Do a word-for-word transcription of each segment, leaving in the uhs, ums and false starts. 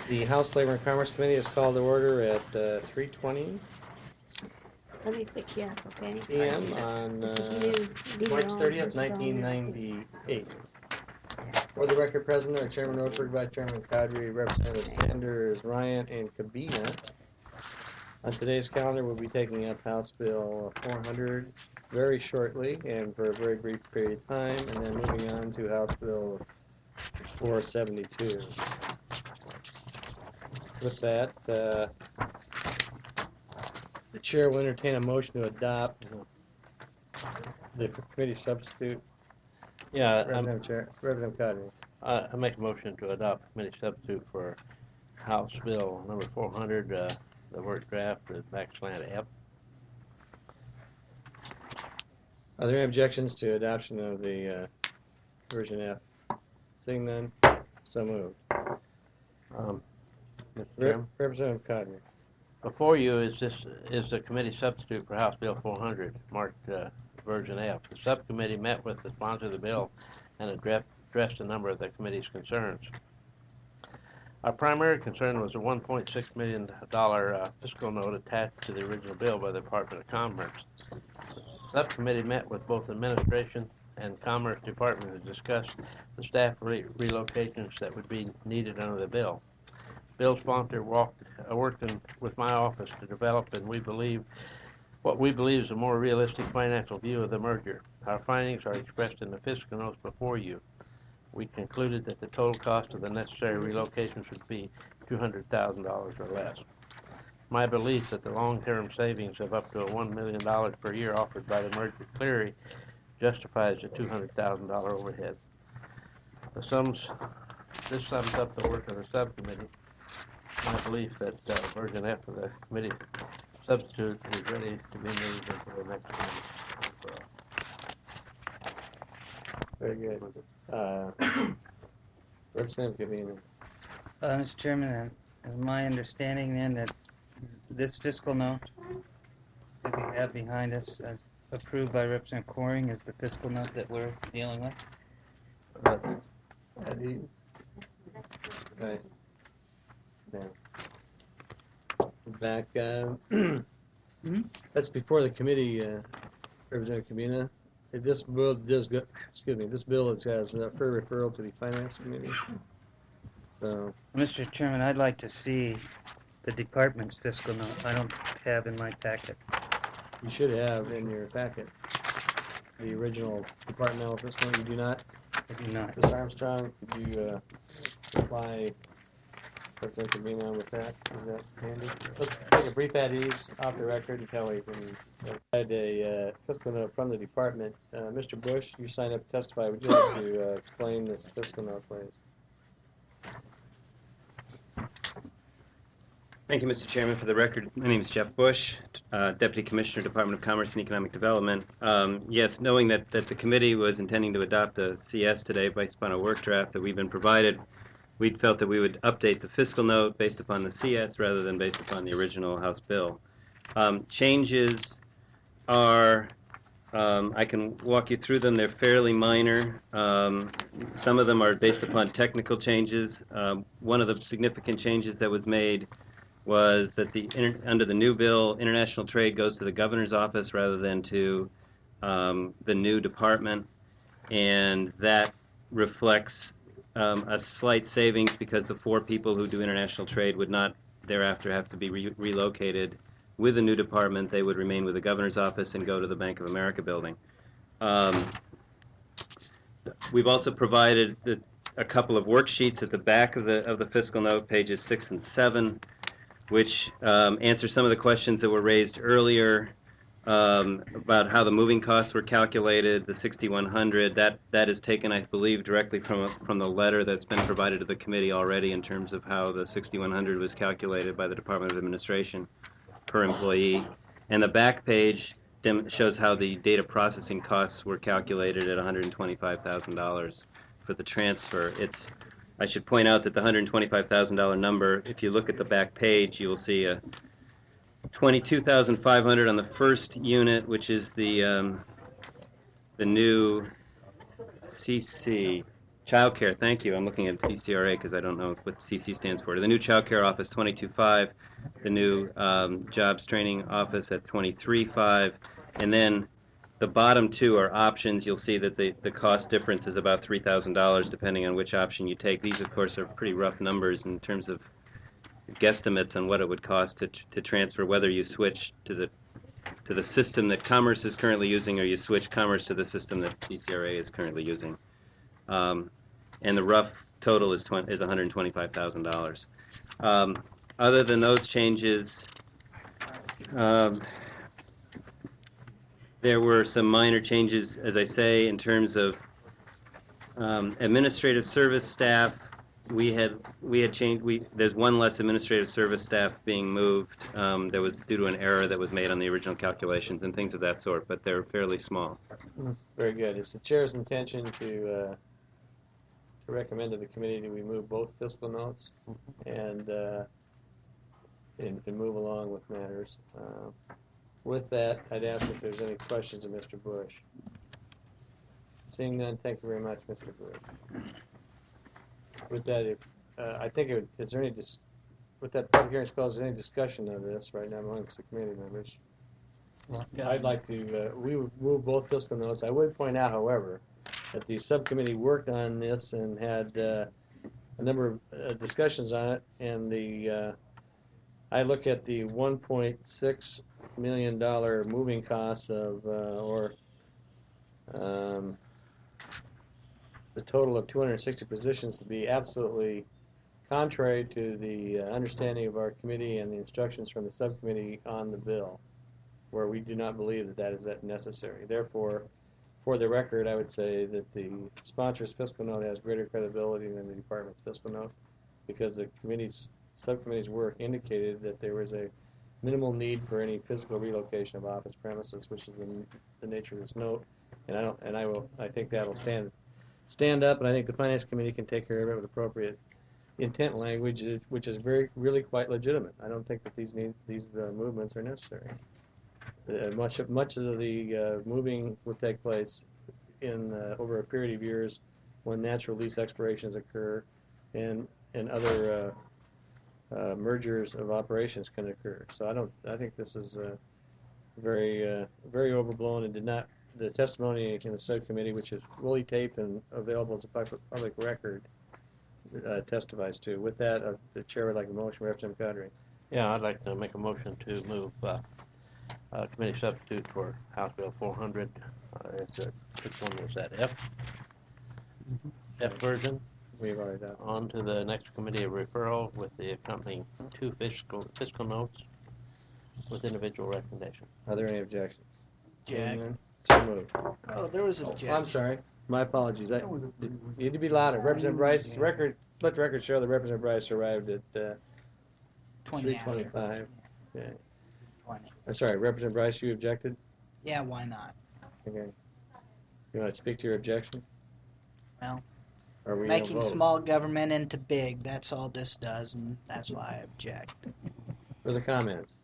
The House Labor and Commerce Committee is called to order at uh, three twenty Let me pick you up, okay? p m on This is uh, new. These March are all- thirtieth, this is all nineteen new. ninety-eight. For the record, President or Chairman Rotberg, Vice Chairman Kadri, Representative Sanders, Ryan, and Kabina. On today's calendar, we'll be taking up House Bill four hundred very shortly and for a very brief period of time, and then moving on to House Bill four seventy-two. With that, uh, the chair will entertain a motion to adopt the committee substitute. Yeah, I'm, Representative Chair, Representative Kadri. I, I make a motion to adopt committee substitute for House Bill number four hundred, uh, the work draft is backslash F. Are there any objections to adoption of the uh, version F? Seeing none, so moved. Um, Mister Re- Chairman, Representative Kadri. before you is this is the committee substitute for House Bill four hundred, marked uh, version F. The subcommittee met with the sponsor of the bill and addressed addressed a number of the committee's concerns. Our primary concern was a one point six million dollars uh, fiscal note attached to the original bill by the Department of Commerce. The subcommittee met with both administration and Commerce Department to discuss the staff re relocations that would be needed under the bill. Bill sponsor walked, uh, worked in, with my office to develop, and we believe what we believe is a more realistic financial view of the merger. Our findings are expressed in the fiscal notes before you. We concluded that the total cost of the necessary relocations would be two hundred thousand dollars or less. My belief that the long-term savings of up to one million dollars per year offered by the merger clearly justifies the two hundred thousand dollars overhead. The sums, this sums up the work of the subcommittee. My belief that uh, version F of the committee substitute is ready to be moved into the next meeting. Very good. Uh, Representative Kabina. Uh, Mister Chairman, uh, is my understanding then that this fiscal note that we have behind us, uh, approved by Representative Coring, is the fiscal note that we're dealing with? Uh, Adi? Right. Yeah. Back, uh, Hmm? that's before the committee, uh, Representative Kabina. If This bill does go, excuse me, this bill is- has a fair referral to the Finance Committee. So, Mister Chairman, I'd like to see the department's fiscal note. I don't have in my packet. you should have in your packet the original departmental fiscal. You do not? I do not. Miz Armstrong, could you uh, supply Representative Kabina with that? Is that handy? Let's take a brief at ease off the record until we can provide a uh, fiscal note from the department. Uh, Mister Bush, you signed up to testify. Would you like to uh, explain this fiscal note, please? Thank you, Mister Chairman. For the record, my name is Jeff Bush, uh, Deputy Commissioner, Department of Commerce and Economic Development. Um, yes, knowing that, that the committee was intending to adopt the C S today based upon a work draft that we've been provided, we felt that we would update the fiscal note based upon the C S rather than based upon the original House bill. Um, changes are, um, I can walk you through them. They're fairly minor. Um, some of them are based upon technical changes. Um, one of the significant changes that was made was that the inter under the new bill, international trade goes to the governor's office rather than to um, the new department, and that reflects um, a slight savings because the four people who do international trade would not thereafter have to be re relocated with the new department. They would remain with the governor's office and go to the Bank of America building. Um, we've also provided the, a couple of worksheets at the back of the of the fiscal note, pages six and seven, which um, answer some of the questions that were raised earlier um, about how the moving costs were calculated, the sixty-one hundred. That that is taken, I believe, directly from from the letter that's been provided to the committee already in terms of how the sixty-one hundred was calculated by the Department of Administration per employee. And the back page shows how the data processing costs were calculated at one hundred twenty-five thousand dollars for the transfer. It's I should point out that the one hundred twenty-five thousand dollar number, if you look at the back page, you will see a twenty-two thousand five hundred dollars on the first unit, which is the um, the new C C. Child care, thank you. I'm looking at P C R A because I don't know what C C stands for. The new Child Care Office, twenty-two five. The new um, Jobs Training Office at twenty-three five. And then the bottom two are options. You'll see that the, the cost difference is about three thousand dollars depending on which option you take. These, of course, are pretty rough numbers in terms of guesstimates on what it would cost to, to transfer, whether you switch to the to the system that Commerce is currently using or you switch Commerce to the system that P C R A is currently using. Um, and the rough total is, twenty, is one hundred twenty-five thousand dollars. Um, other than those changes, um, there were some minor changes, as I say, in terms of um, administrative service staff. We had we had changed. We there's one less administrative service staff being moved. Um, that was due to an error that was made on the original calculations and things of that sort. But they're fairly small. Very good. It's the chair's intention to uh, to recommend to the committee that we move both fiscal notes and uh, and, and move along with matters. Uh, with that, I'd ask if there's any questions of Mister Bush. Seeing none, thank you very much, Mister Bush. With that, if, uh, I think, it would, is there any, dis with that public hearing closed, is there any discussion of this right now amongst the committee members? Well, I'd like to, uh, we would move both fiscal notes. I would point out, however, that the subcommittee worked on this and had uh, a number of uh, discussions on it, and the, uh, I look at the one point six million dollar moving costs of, uh, or um, the total of two hundred sixty positions to be absolutely contrary to the uh, understanding of our committee and the instructions from the subcommittee on the bill, where we do not believe that that is that necessary. Therefore, for the record, I would say that the sponsor's fiscal note has greater credibility than the department's fiscal note, because the committee's subcommittee's work indicated that there was a minimal need for any physical relocation of office premises, which is the, the nature of this note. And I don't, and I will, I think that'll stand stand up, and I think the finance committee can take care of it with appropriate intent language, which is very, really quite legitimate. I don't think that these need, these uh, movements are necessary. Uh, much of much of the uh, moving will take place in uh, over a period of years when natural lease expirations occur, and and other uh, uh, mergers of operations can occur. So I don't. I think this is uh, very uh, very overblown and did not. The testimony in the subcommittee, which is fully taped and available as a public, public record, uh, testifies to. With that, uh, the chair would like a motion, Representative Codry. Yeah, I'd like to make a motion to move uh, uh, committee substitute for House Bill four hundred. Uh, it's a, which one was that? F? F version. We've already done. On to the next committee of referral with the accompanying two fiscal fiscal notes with individual recommendation. Are there any objections? Jack. Seeing none, so moved. Oh, there was a Oh, Jack. I'm sorry. My apologies. I you need to be louder. Representative Bryce, record, let the record show that Representative Bryce arrived at uh, twenty three after. twenty-five. Yeah. twenty. I'm sorry, Representative Bryce, you objected? Yeah, why not? Okay. You want to speak to your objection? Well, Or are we gonna making vote? small government into big, that's all this does, and that's why I object. Further comments?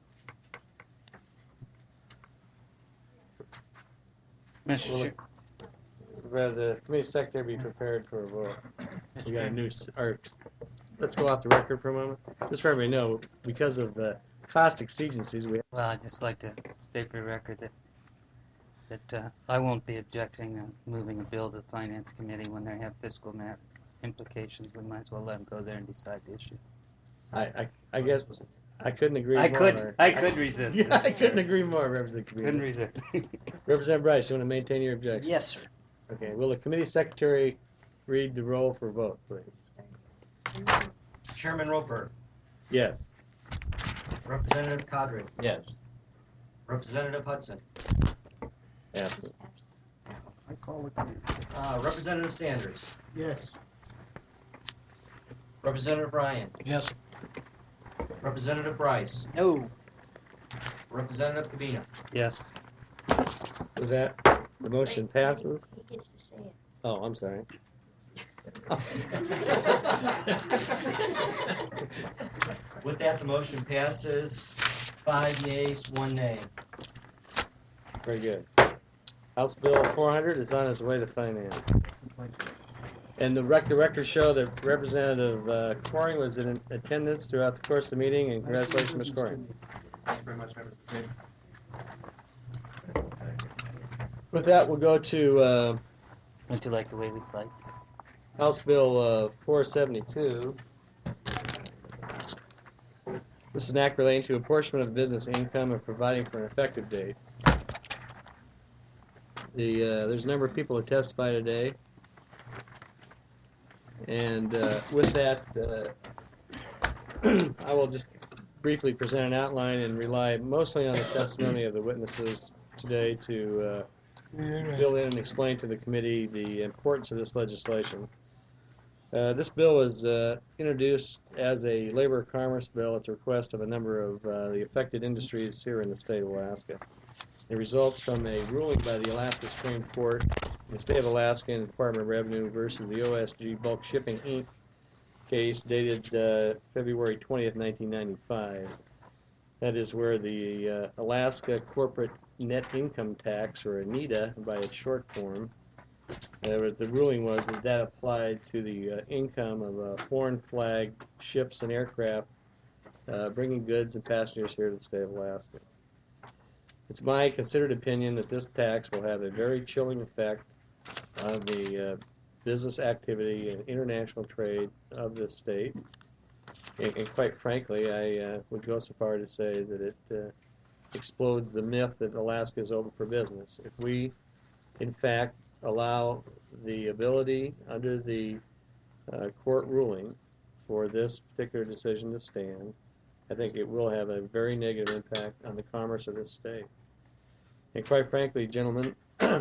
Mister Well, Chair, Will the committee secretary be prepared for a vote? We got a new, s- or, let's go off the record for a moment. Just for everybody to know, because of the cost exigencies, we well, I'd just like to state for the record that that uh, I won't be objecting uh, moving a bill to the Finance Committee when they have fiscal mat implications. We might as well let them go there and decide the issue. I, I, I guess, I couldn't agree I more. could, I could resist. Yeah, I couldn't agree more, Representative Couldn't Kabir. resist. Representative Bryce, you want to maintain your objection? Yes, sir. Okay, will the committee secretary read the roll for vote, please? Chairman Roper, Yes. Representative Codry, Yes. Representative Hudson, Absent. uh, Representative Sanders, Yes. Representative Ryan, Yes. Representative Bryce, No. Representative Cabina. Yes. With that, the motion passes. He gets to say it. Oh, I'm sorry. With that, the motion passes, five yeas, one nay. Very good. House Bill four hundred is on its way to finance. And the, rec- the records show that Representative uh, Coring was in attendance throughout the course of the meeting, and congratulations, Miz Coring. Thanks very much, members of the committee. With that, we'll go to uh, Don't you like the way we fight? House Bill uh, four seventy-two. This is an act relating to apportionment of business income and providing for an effective date. The uh, there's a number of people that testify today, and uh, with that, uh, I will just briefly present an outline and rely mostly on the testimony of the witnesses today to uh, fill in and explain to the committee the importance of this legislation. Uh, this bill was uh, introduced as a labor commerce bill at the request of a number of uh, the affected industries here in the state of Alaska. It results from a ruling by the Alaska Supreme Court in the state of Alaska and the Department of Revenue versus the O S G Bulk Shipping, Incorporated case dated uh, February twentieth, nineteen ninety-five. That is where the uh, Alaska Corporate Net Income Tax, or ANITA by its short form, Uh, the ruling was that that applied to the uh, income of uh, foreign flag ships and aircraft uh, bringing goods and passengers here to the state of Alaska. It's my considered opinion that this tax will have a very chilling effect on the uh, business activity and international trade of this state. And, and quite frankly, I uh, would go so far to say that it uh, explodes the myth that Alaska is open for business. If we, in fact, allow the ability under the uh, court ruling for this particular decision to stand, I think it will have a very negative impact on the commerce of this state. And quite frankly, gentlemen,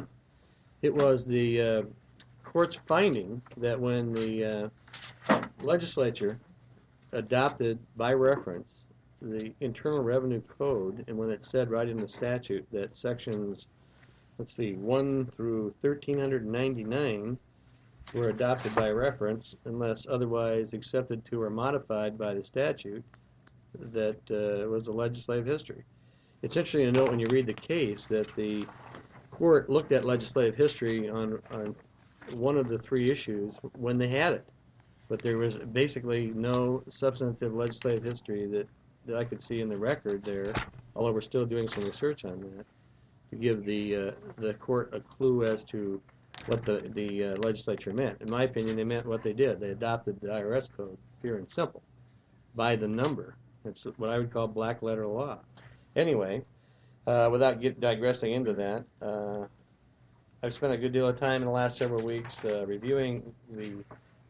it was the uh, court's finding that when the uh, legislature adopted by reference the Internal Revenue Code, and when it said right in the statute that sections, let's see, one through thirteen ninety-nine were adopted by reference unless otherwise accepted to or modified by the statute, that uh, was a legislative history. It's interesting to note when you read the case that the court looked at legislative history on, on one of the three issues when they had it, but there was basically no substantive legislative history that, that I could see in the record there, although we're still doing some research on that, to give the uh, the court a clue as to what the, the uh, legislature meant. In my opinion, they meant what they did. They adopted the I R S code, pure and simple, by the number. It's what I would call black letter law. Anyway, uh, without get, digressing into that, uh, I've spent a good deal of time in the last several weeks uh, reviewing the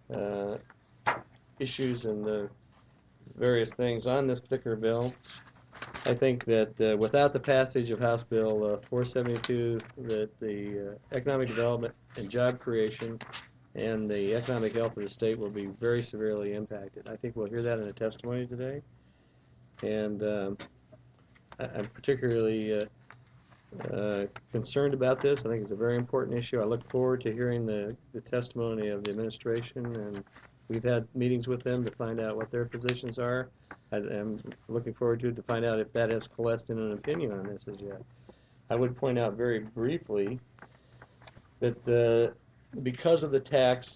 uh, issues and the various things on this particular bill. I think that uh, without the passage of House Bill uh, four seventy-two, that the uh, economic development and job creation and the economic health of the state will be very severely impacted. I think we'll hear that in a testimony today. And um, I, I'm particularly uh, uh, concerned about this. I think it's a very important issue. I look forward to hearing the, the testimony of the administration, and we've had meetings with them to find out what their positions are. I, I'm looking forward to to find out if that has coalesced in an opinion on this as yet. I would point out very briefly that the, because of the tax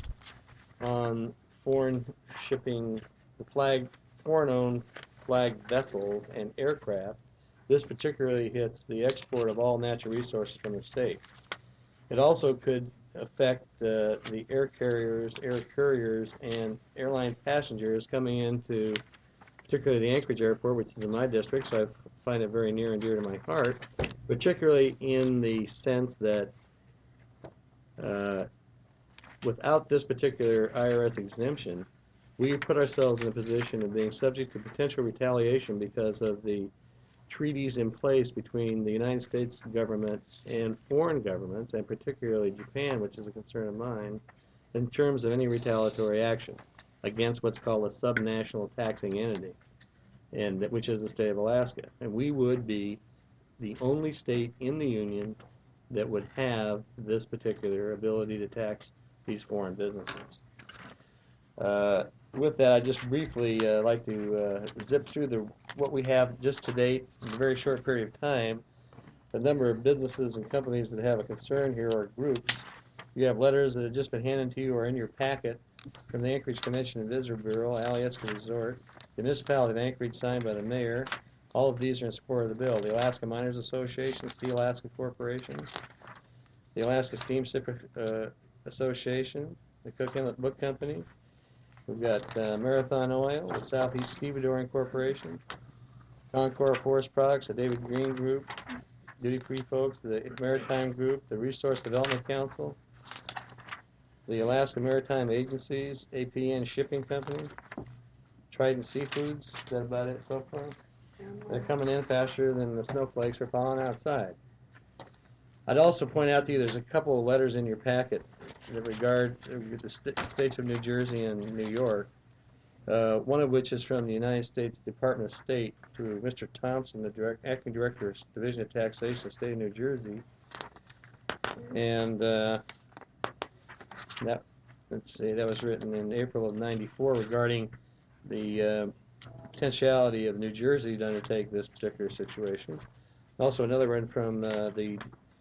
on foreign shipping, the flag, foreign-owned flag vessels and aircraft, this particularly hits the export of all natural resources from the state. It also could affect uh, the air carriers, air couriers, and airline passengers coming into particularly the Anchorage Airport, which is in my district, so I find it very near and dear to my heart, particularly in the sense that uh, without this particular I R S exemption, we put ourselves in a position of being subject to potential retaliation because of the treaties in place between the United States government and foreign governments, and particularly Japan, which is a concern of mine, in terms of any retaliatory action against what's called a subnational taxing entity, and that, which is the state of Alaska. And we would be the only state in the Union that would have this particular ability to tax these foreign businesses. Uh, with that, I'd just briefly uh, like to uh, zip through the what we have just to date in a very short period of time. The number of businesses and companies that have a concern here are groups. You have letters that have just been handed to you or in your packet from the Anchorage Convention and Visitor Bureau, Alyeska Resort, the municipality of Anchorage signed by the mayor. All of these are in support of the bill. The Alaska Miners Association, Steel Alaska Corporation, the Alaska Steamship uh, Association, the Cook Inlet Book Company. We've got uh, Marathon Oil, the Southeast Stevedoring Corporation, Concord Forest Products, the David Green Group, Duty Free Folks, the Maritime Group, the Resource Development Council, the Alaska Maritime Agencies, A P N Shipping Company, Trident Seafoods. Is that about it so far? They're coming in faster than the snowflakes are falling outside. I'd also point out to you there's a couple of letters in your packet that regard the st states of New Jersey and New York, uh, one of which is from the United States Department of State to Mister Thompson, the direct, Acting Director of Division of Taxation, State of New Jersey. And uh, that, let's see, that was written in April of ninety-four regarding the uh, potentiality of New Jersey to undertake this particular situation. Also another one from uh, the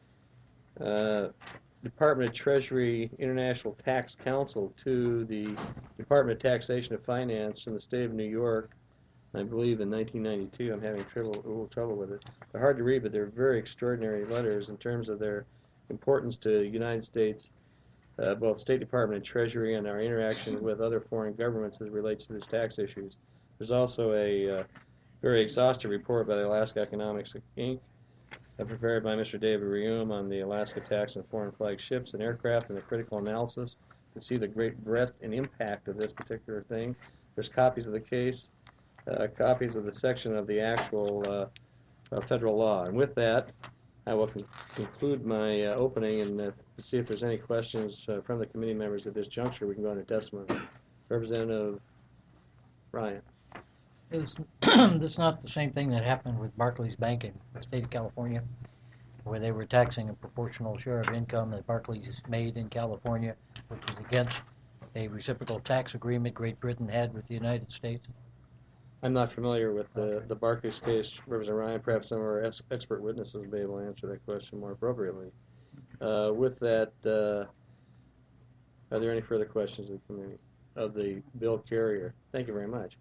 uh, Department of Treasury International Tax Council to the Department of Taxation and Finance from the state of New York, I believe in nineteen ninety-two. I'm having trouble, a little trouble with it. They're hard to read, but they're very extraordinary letters in terms of their importance to the United States, uh, both State Department and Treasury, and our interaction with other foreign governments as it relates to these tax issues. There's also a uh, very exhaustive report by the Alaska Economics, Incorporated, uh, prepared by Mister David Reum on the Alaska tax and foreign flag ships and aircraft and the critical analysis to see the great breadth and impact of this particular thing. There's copies of the case, uh, copies of the section of the actual uh, uh, federal law. And with that, I will con conclude my uh, opening and uh, see if there's any questions uh, from the committee members at this juncture. We can go into testimony. Representative Ryan. Is this not the same thing that happened with Barclays Bank in the state of California, where they were taxing a proportional share of income that Barclays made in California, which was against a reciprocal tax agreement Great Britain had with the United States? I'm not familiar with the, the Barclays case, Representative Ryan. Perhaps some of our ex expert witnesses will be able to answer that question more appropriately. Uh, with that, uh, are there any further questions of the committee, of the bill carrier? Thank you very much.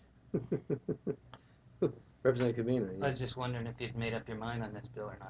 Representative Cabina. I was just wondering if you'd made up your mind on this bill or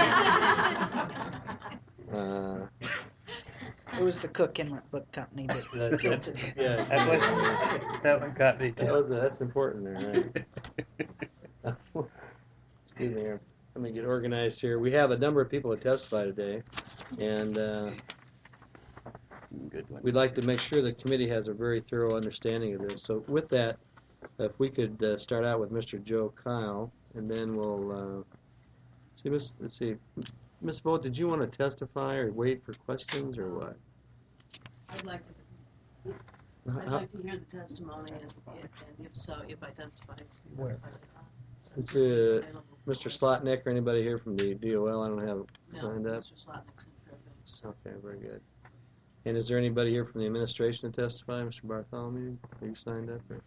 not. uh, It was the Cook Inlet Book Company that, that, killed that's, it. yeah, That one, that one got me too. that was, that's important there, right? Excuse me here. Let me get organized here. We have a number of people that testify today, and uh, Good one. we'd like to make sure the committee has a very thorough understanding of this. So with that, if we could uh, start out with Mister Joe Kyle, and then we'll uh, see. Miss, let's see, Miz Vogt, did you want to testify or wait for questions or what? I'd like to. I'd How- like to hear the testimony, and if, and if so, if I testify. Where? It's uh, Mister Slotnick or anybody here from the D O L. I don't have No, signed up. Mister Slotnick's in Fairbanks. Okay, very good. And is there anybody here from the administration to testify, Mister Bartholomew? Are you signed up? Or?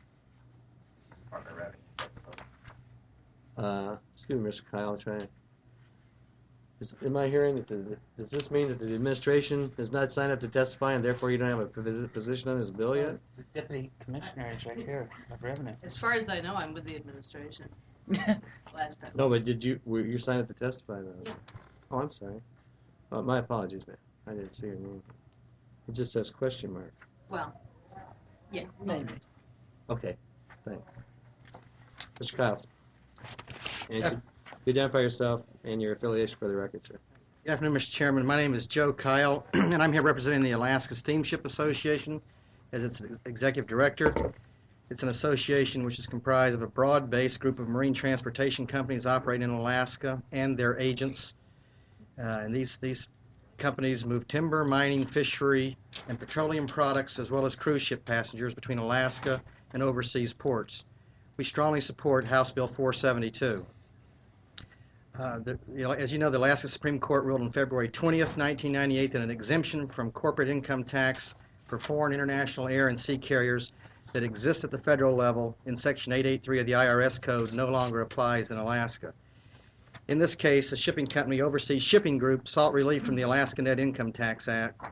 Uh, excuse me, Mister Kyle, try. Is, am I hearing that the, does this mean that the administration has not signed up to testify and therefore you don't have a posi- position on this bill yet? The deputy commissioner is right here of revenue. As far as I know, I'm with the administration. Last time. No, but did you, were you signed up to testify though? Yeah. Oh, I'm sorry. Oh, my apologies, ma'am. I didn't see your name. It just says question mark. Well, yeah. Maybe. Okay, thanks. Mister Kyles. And could you identify yourself and your affiliation for the record, sir. Good afternoon, Mister Chairman. My name is Joe Kyle, and I'm here representing the Alaska Steamship Association as its executive director. It's an association which is comprised of a broad-based group of marine transportation companies operating in Alaska and their agents. Uh, and these, these companies move timber, mining, fishery, and petroleum products, as well as cruise ship passengers between Alaska and overseas ports. We strongly support House Bill four seventy-two. Uh, the, you know, as you know, the Alaska Supreme Court ruled on February twentieth, nineteen ninety-eight, that an exemption from corporate income tax for foreign international air and sea carriers that exists at the federal level in Section eight eighty-three of the I R S Code no longer applies in Alaska. In this case, the shipping company Overseas Shipping Group sought relief from the Alaska Net Income Tax Act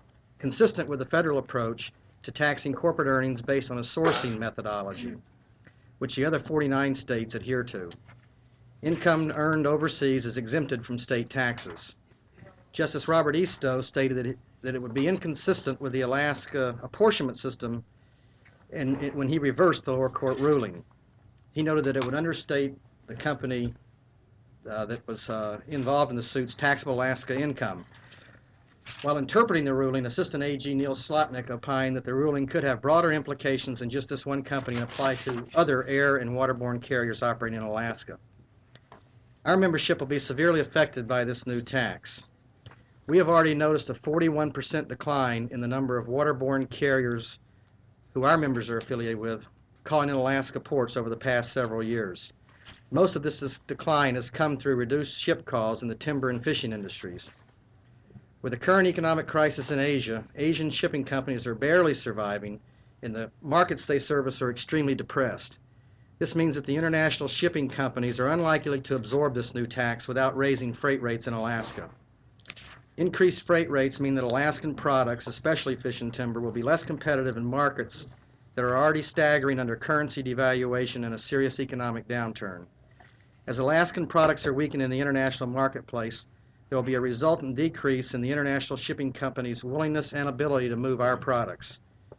consistent with the federal approach to taxing corporate earnings based on a sourcing methodology, which the other forty-nine states adhere to. Income earned overseas is exempted from state taxes. Justice Robert Eastoe stated that it, that it would be inconsistent with the Alaska apportionment system and it, when he reversed the lower court ruling. He noted that it would understate the company uh, that was uh, involved in the suit's taxable Alaska income. While interpreting the ruling, Assistant A G Neil Slotnick opined that the ruling could have broader implications than just this one company and apply to other air and waterborne carriers operating in Alaska. Our membership will be severely affected by this new tax. We have already noticed a forty-one percent decline in the number of waterborne carriers who our members are affiliated with calling in Alaska ports over the past several years. Most of this decline has come through reduced ship calls in the timber and fishing industries. With the current economic crisis in Asia, Asian shipping companies are barely surviving, and the markets they service are extremely depressed. This means that the international shipping companies are unlikely to absorb this new tax without raising freight rates in Alaska. Increased freight rates mean that Alaskan products, especially fish and timber, will be less competitive in markets that are already staggering under currency devaluation and a serious economic downturn. As Alaskan products are weakened in the international marketplace, there will be a resultant decrease in the international shipping companies' willingness and ability to move our products.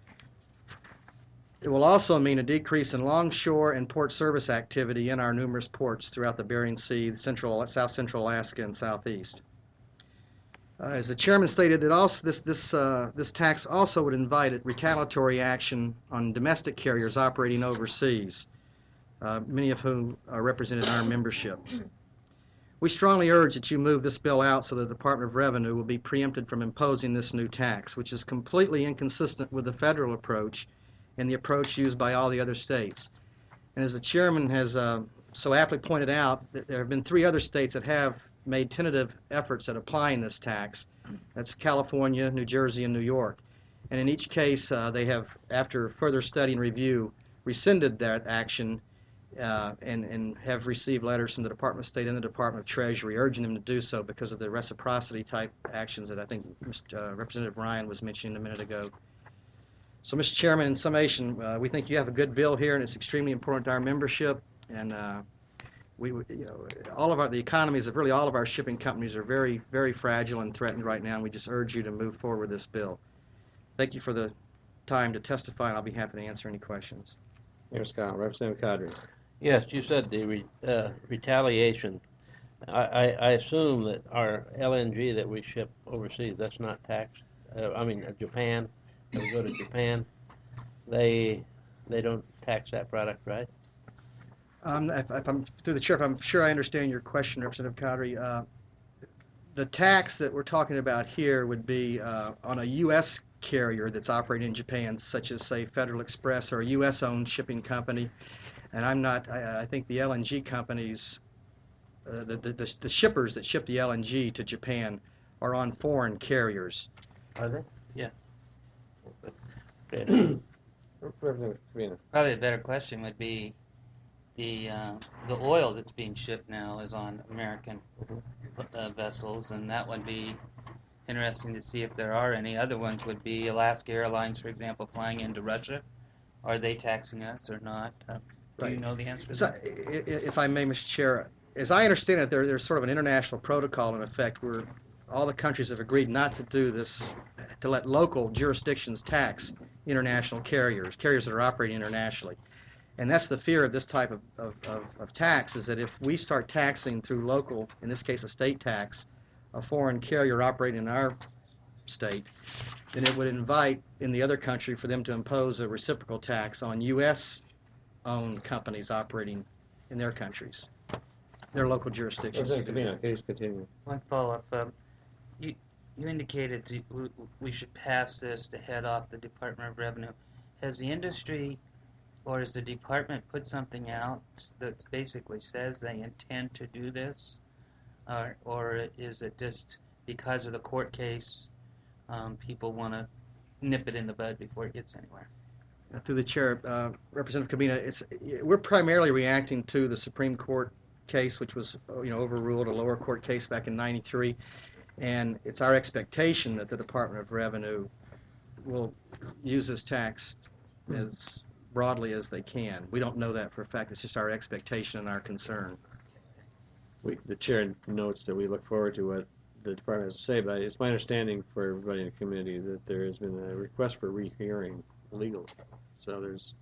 It will also mean a decrease in longshore and port service activity in our numerous ports throughout the Bering Sea, Central, South Central Alaska, and Southeast. Uh, as the chairman stated, it also, this, this, uh, this tax also would invite retaliatory action on domestic carriers operating overseas, uh, many of whom are represented in our membership. We strongly urge that you move this bill out so the Department of Revenue will be preempted from imposing this new tax, which is completely inconsistent with the federal approach and the approach used by all the other states. And as the chairman has uh, so aptly pointed out, there have been three other states that have made tentative efforts at applying this tax. That's California, New Jersey, and New York. And in each case, uh, they have, after further study and review, rescinded that action uh, and, and have received letters from the Department of State and the Department of Treasury urging them to do so because of the reciprocity type actions that I think uh, Representative Ryan was mentioning a minute ago. So, Mister Chairman, in summation, uh, we think you have a good bill here, and it's extremely important to our membership. And uh, we, you know, all of our, the economies of really all of our shipping companies are very, very fragile and threatened right now, and we just urge you to move forward with this bill. Thank you for the time to testify, and I'll be happy to answer any questions. Mayor Scott, Representative Cadre. Yes, you said the re, uh, retaliation. I, I, I assume that our L N G that we ship overseas, that's not taxed. Uh, I mean, uh, Japan, if we go to Japan, they they don't tax that product, right? Um, if, if I'm through the chair, if I'm sure I understand your question, Representative Cadre. Uh, the tax that we're talking about here would be uh, on a U S carrier that's operating in Japan, such as, say, Federal Express or a U S-owned shipping company. And I'm not, I, I think the L N G companies, uh, the, the, the shippers that ship the L N G to Japan are on foreign carriers. Are they? Yeah. Okay. Representative Kavina. Probably a better question would be the uh, the oil that's being shipped now is on American uh, vessels, and that would be interesting to see if there are any other ones. Would be Alaska Airlines, for example, flying into Russia. Are they taxing us or not? Uh, do you Right. know the answer to So, that? i- i- if I may, Mister Chair, as I understand it, there, there's sort of an international protocol in effect where all the countries have agreed not to do this, to let local jurisdictions tax international carriers, carriers that are operating internationally. And that's the fear of this type of, of, of, of tax, is that if we start taxing through local, in this case a state tax, a foreign carrier operating in our state, then it would invite in the other country for them to impose a reciprocal tax on U S-owned companies operating in their countries, their local jurisdictions. Representative Kavina, please continue. One follow-up. Um, you, you indicated to, we, we should pass this to head off the Department of Revenue. Has the industry or has the department put something out that basically says they intend to do this? Or, or is it just because of the court case, um, people want to nip it in the bud before it gets anywhere? Through the chair, uh, Representative Kavina, it's, we're primarily reacting to the Supreme Court case, which was, you know, overruled, a lower court case back in ninety-three. And it's our expectation that the Department of Revenue will use this tax as broadly as they can. We don't know that for a fact. It's just our expectation and our concern. We, the chair notes that we look forward to what the department has to say, but it's my understanding for everybody in the community that there has been a request for rehearing legally. So there's,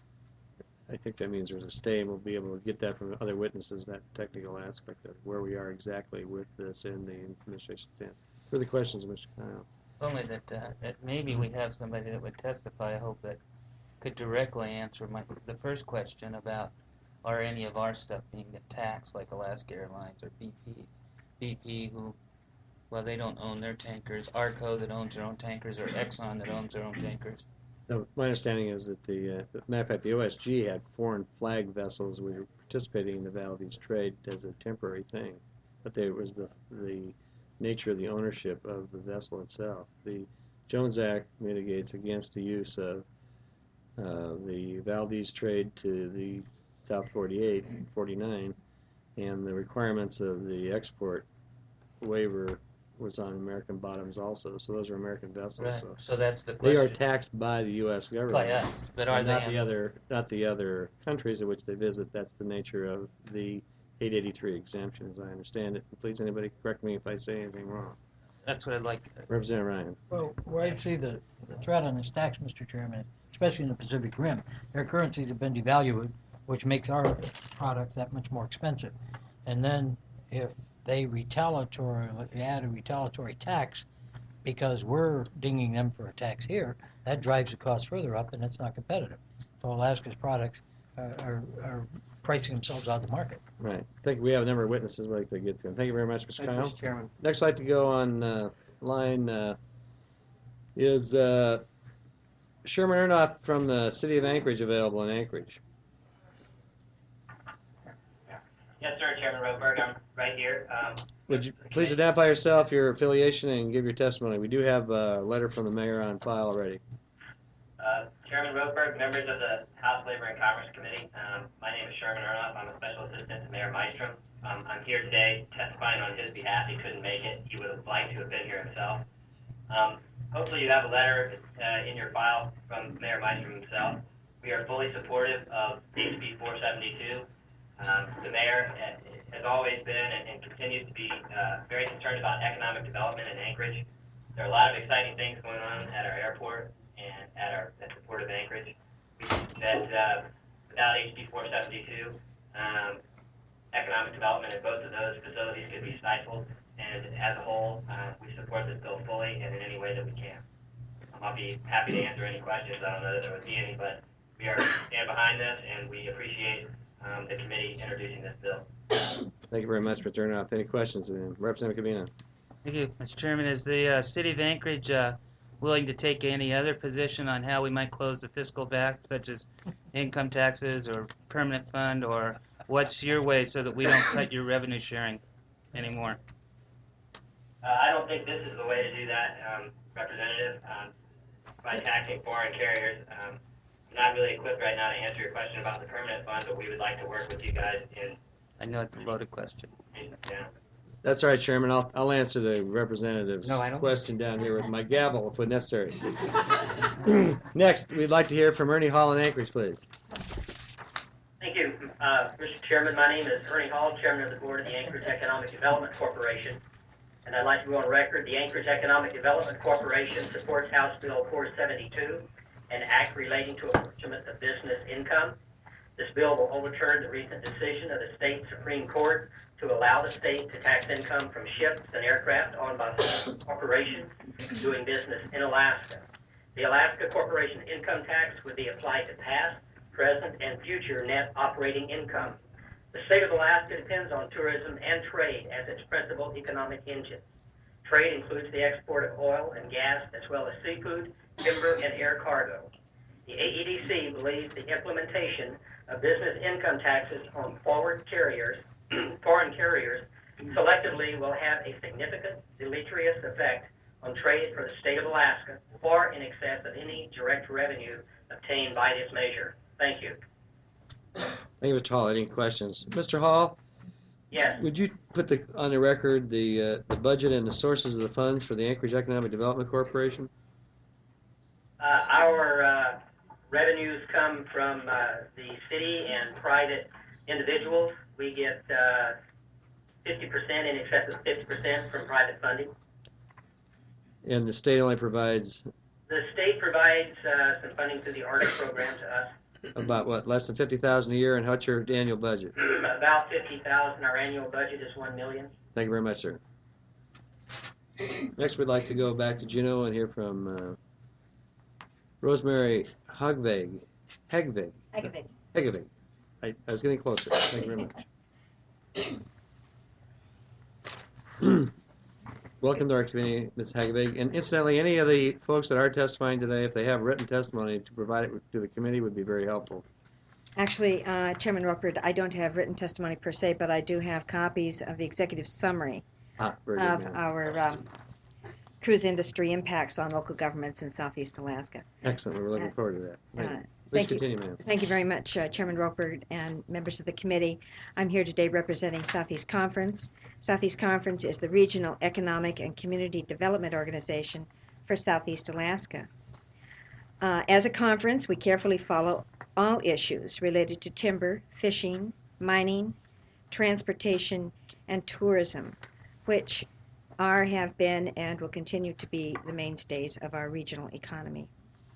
I think that means there's a stay, and we'll be able to get that from other witnesses, that technical aspect of where we are exactly with this in the administration stand. Further questions, Mister Kyle? Only that, uh, that maybe we have somebody that would testify, I hope, that could directly answer my, the first question about are any of our stuff being taxed, like Alaska Airlines or B P, B P, who, well, they don't own their tankers, Arco that owns their own tankers, or Exxon that owns their own tankers. No, my understanding is that the, uh, as a matter of fact, the O S G had foreign flag vessels we were participating in the Valdez trade as a temporary thing, but there was the the nature of the ownership of the vessel itself. The Jones Act mitigates against the use of uh, the Valdez trade to the South forty-eight and forty-nine, and the requirements of the export waiver was on American bottoms also. So those are American vessels. Right. So So that's the they question. are taxed by the U S government. By us, but are and they not the on- other not the other countries in which they visit. That's the nature of the eight eighty-three exemption, as I understand it. Please, anybody correct me if I say anything wrong. That's what I'd like. Representative Ryan. Well, where I see the, the threat on this tax, Mister Chairman, especially in the Pacific Rim, their currencies have been devalued, which makes our product that much more expensive. And then if they retaliatory add a retaliatory tax because we're dinging them for a tax here, that drives the cost further up, and it's not competitive. So Alaska's products are, are, are pricing themselves out of the market. Right. I think we have a number of witnesses we'd like to get to. Thank you very much, Mister Thank you, Kyle. Mister Chairman. Next, I'd like to go on uh, line uh, is uh, Sherman Ernoth from the City of Anchorage available in Anchorage. Yes, sir, Chairman Roberg, I'm right here. Um, Would you please identify yourself, your affiliation, and give your testimony? We do have a letter from the mayor on file already. uh, Chairman Roberg, members of the House Labor and Commerce Committee, um, my name is Sherman Ernoth. I'm a special assistant to Mayor Mystrom. Um, I'm here today testifying on his behalf. He couldn't make it. He would have liked to have been here himself. Um, hopefully you have a letter uh, in your file from Mayor Mystrom himself. We are fully supportive of H B four seventy-two. Um, the mayor has always been and, and continues to be uh, very concerned about economic development in Anchorage. There are a lot of exciting things going on at our airport and at our at the Port of Anchorage. We think that uh, without H B four seventy-two, um, economic development at both of those facilities could be stifled. And as a whole, uh, we support this bill fully and in any way that we can. Um, I'll be happy to answer any questions. I don't know that there would be any, but we are stand behind this and we appreciate Um, the committee introducing this bill. Thank you very much, Mister Ernoth. Any questions? Representative Cabina. Thank you, Mister Chairman. Is the uh, City of Anchorage uh, willing to take any other position on how we might close the fiscal gap, such as income taxes or permanent fund, or what's your way so that we don't cut your revenue sharing anymore? Uh, I don't think this is the way to do that, um, Representative. Um, by taxing foreign carriers, um, I'm not really equipped right now to answer your question about the permanent fund, but we would like to work with you guys in. I know it's a loaded question. in yeah. That's all right, Chairman. I'll, I'll answer the representative's No, I don't. question down here with my gavel if necessary. Next, we'd like to hear from Ernie Hall in Anchorage, please. Thank you, uh, Mister Chairman. My name is Ernie Hall, Chairman of the Board of the Anchorage Economic Development Corporation. And I'd like to go on record, the Anchorage Economic Development Corporation supports House Bill four seventy-two, an act relating to apportionment of business income. This bill will overturn the recent decision of the state Supreme Court to allow the state to tax income from ships and aircraft owned by corporations doing business in Alaska. The Alaska Corporation income tax would be applied to past, present, and future net operating income. The state of Alaska depends on tourism and trade as its principal economic engines. Trade includes the export of oil and gas, as well as seafood, timber, and air cargo. The A E D C believes the implementation of business income taxes on forward carriers, foreign carriers, selectively will have a significant deleterious effect on trade for the state of Alaska, far in excess of any direct revenue obtained by this measure. Thank you. Thank you, Mister Hall. Any questions? Mister Hall? Yes. Would you put the, on the record the uh, the budget and the sources of the funds for the Anchorage Economic Development Corporation? revenues come from uh, the city and private individuals. We get uh, fifty percent, in excess of fifty percent from private funding. And the state only provides The state provides uh, some funding through the A R C program to us. about, what, less than fifty thousand dollars a year, and what's your annual budget? About fifty thousand dollars. Our annual budget is one million dollars. Thank you very much, sir. Next, we'd like to go back to Juneau and hear from uh, Rosemary Hagvig. Hagvig. Hagvig. Hagvig. I, I was getting closer. Thank you very much. Welcome to our committee, Miz Hagvig. And incidentally, any of the folks that are testifying today, if they have written testimony to provide it to the committee, would be very helpful. Actually, uh, Chairman Roper, I don't have written testimony per se, but I do have copies of the executive summary Ah, very good, of ma'am. our um, cruise industry impacts on local governments in Southeast Alaska. Excellent. We're looking Uh, forward to that. Thank you. uh, Please thank you. continue, ma'am. Thank you very much, uh, Chairman Roper and members of the committee. I'm here today representing Southeast Conference. Southeast Conference is the regional economic and community development organization for Southeast Alaska. Uh, as a conference, we carefully follow all issues related to timber, fishing, mining, transportation, and tourism, which are, have been, and will continue to be the mainstays of our regional economy.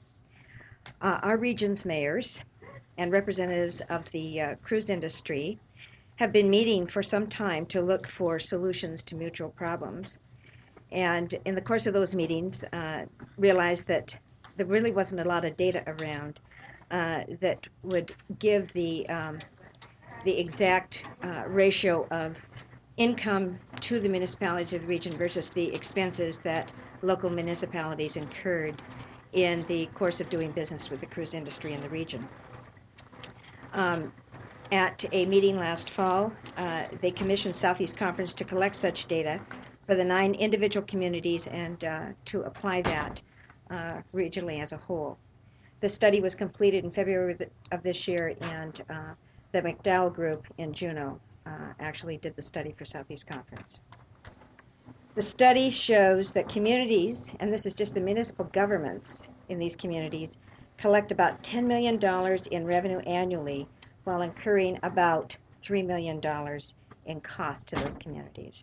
Uh, our region's mayors and representatives of the uh, cruise industry have been meeting for some time to look for solutions to mutual problems. And in the course of those meetings, uh, realized that there really wasn't a lot of data around uh, that would give the, um, the exact uh, ratio of income to the municipalities of the region versus the expenses that local municipalities incurred in the course of doing business with the cruise industry in the region. Um, at a meeting last fall, uh, they commissioned Southeast Conference to collect such data for the nine individual communities and uh, to apply that uh, regionally as a whole. The study was completed in February of this year, and uh, the McDowell Group in Juneau uh, actually did the study for Southeast Conference. The study shows that communities, and this is just the municipal governments in these communities, collect about ten million dollars in revenue annually while incurring about three million dollars in cost to those communities.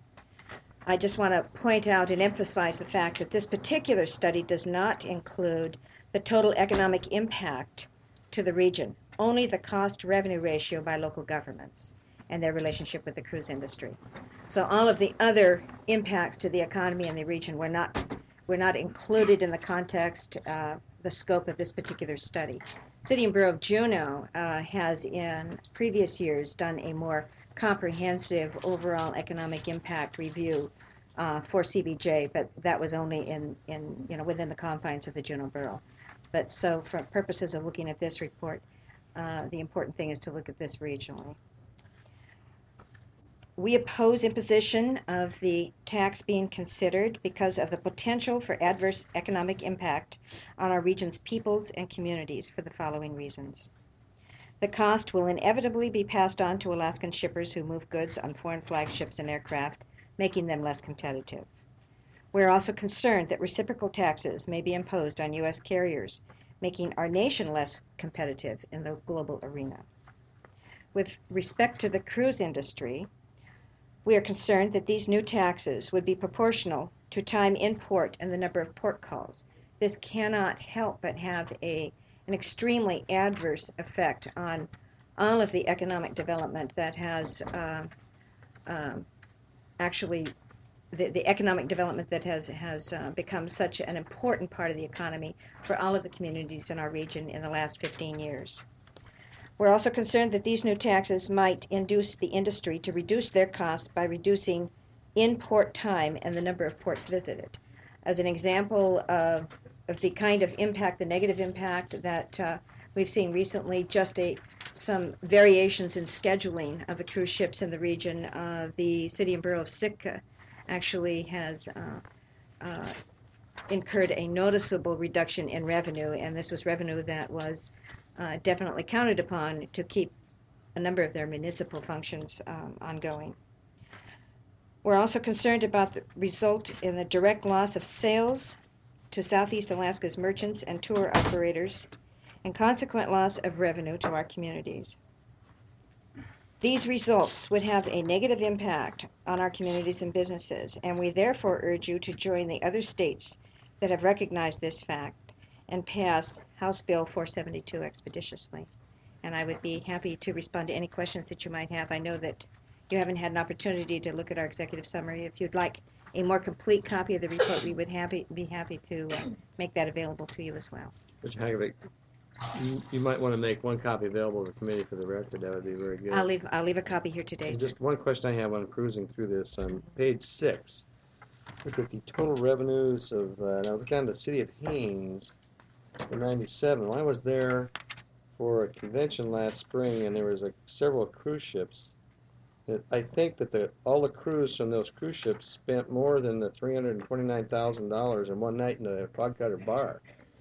I just want to point out and emphasize the fact that this particular study does not include the total economic impact to the region, only the cost-revenue ratio by local governments and their relationship with the cruise industry. So all of the other impacts to the economy in the region were not, were not included in the context, uh, the scope of this particular study. City and Borough of Juneau uh, has in previous years done a more comprehensive overall economic impact review uh, for C B J, but that was only in, in, you know, within the confines of the Juneau Borough. But so for purposes of looking at this report, uh, the important thing is to look at this regionally. We oppose imposition of the tax being considered because of the potential for adverse economic impact on our region's peoples and communities for the following reasons. The cost will inevitably be passed on to Alaskan shippers who move goods on foreign flag ships and aircraft, making them less competitive. We're also concerned that reciprocal taxes may be imposed on U S carriers, making our nation less competitive in the global arena. With respect to the cruise industry, we are concerned that these new taxes would be proportional to time in port and the number of port calls. This cannot help but have a, an extremely adverse effect on all of the economic development that has uh, um, actually, the, the economic development that has, has uh, become such an important part of the economy for all of the communities in our region in the last fifteen years. We're also concerned that these new taxes might induce the industry to reduce their costs by reducing in-port time and the number of ports visited. As an example of, of the kind of impact, the negative impact that uh, we've seen recently, just a, some variations in scheduling of the cruise ships in the region, uh, the City and Borough of Sitka actually has uh, uh, incurred a noticeable reduction in revenue, and this was revenue that was Uh, definitely counted upon to keep a number of their municipal functions um, ongoing. We're also concerned about the result in the direct loss of sales to Southeast Alaska's merchants and tour operators and consequent loss of revenue to our communities. These results would have a negative impact on our communities and businesses, and we therefore urge you to join the other states that have recognized this fact and pass House Bill four seventy-two expeditiously. And I would be happy to respond to any questions that you might have. I know that you haven't had an opportunity to look at our executive summary. If you'd like a more complete copy of the report, we would happy, be happy to uh, make that available to you as well. Mister Hagovic, you, you might want to make one copy available to the committee for the record. That would be very good. I'll leave, I'll leave a copy here today, And sir. just one question I have on cruising through this, on page six, look at the total revenues of, uh, now look down to the city of Haines for ninety-seven. Well, I was there for a convention last spring, and there was a, several cruise ships. That I think that the, all the crews from those cruise ships spent more than the three hundred twenty-nine thousand dollars in one night in a Fog Cutter bar.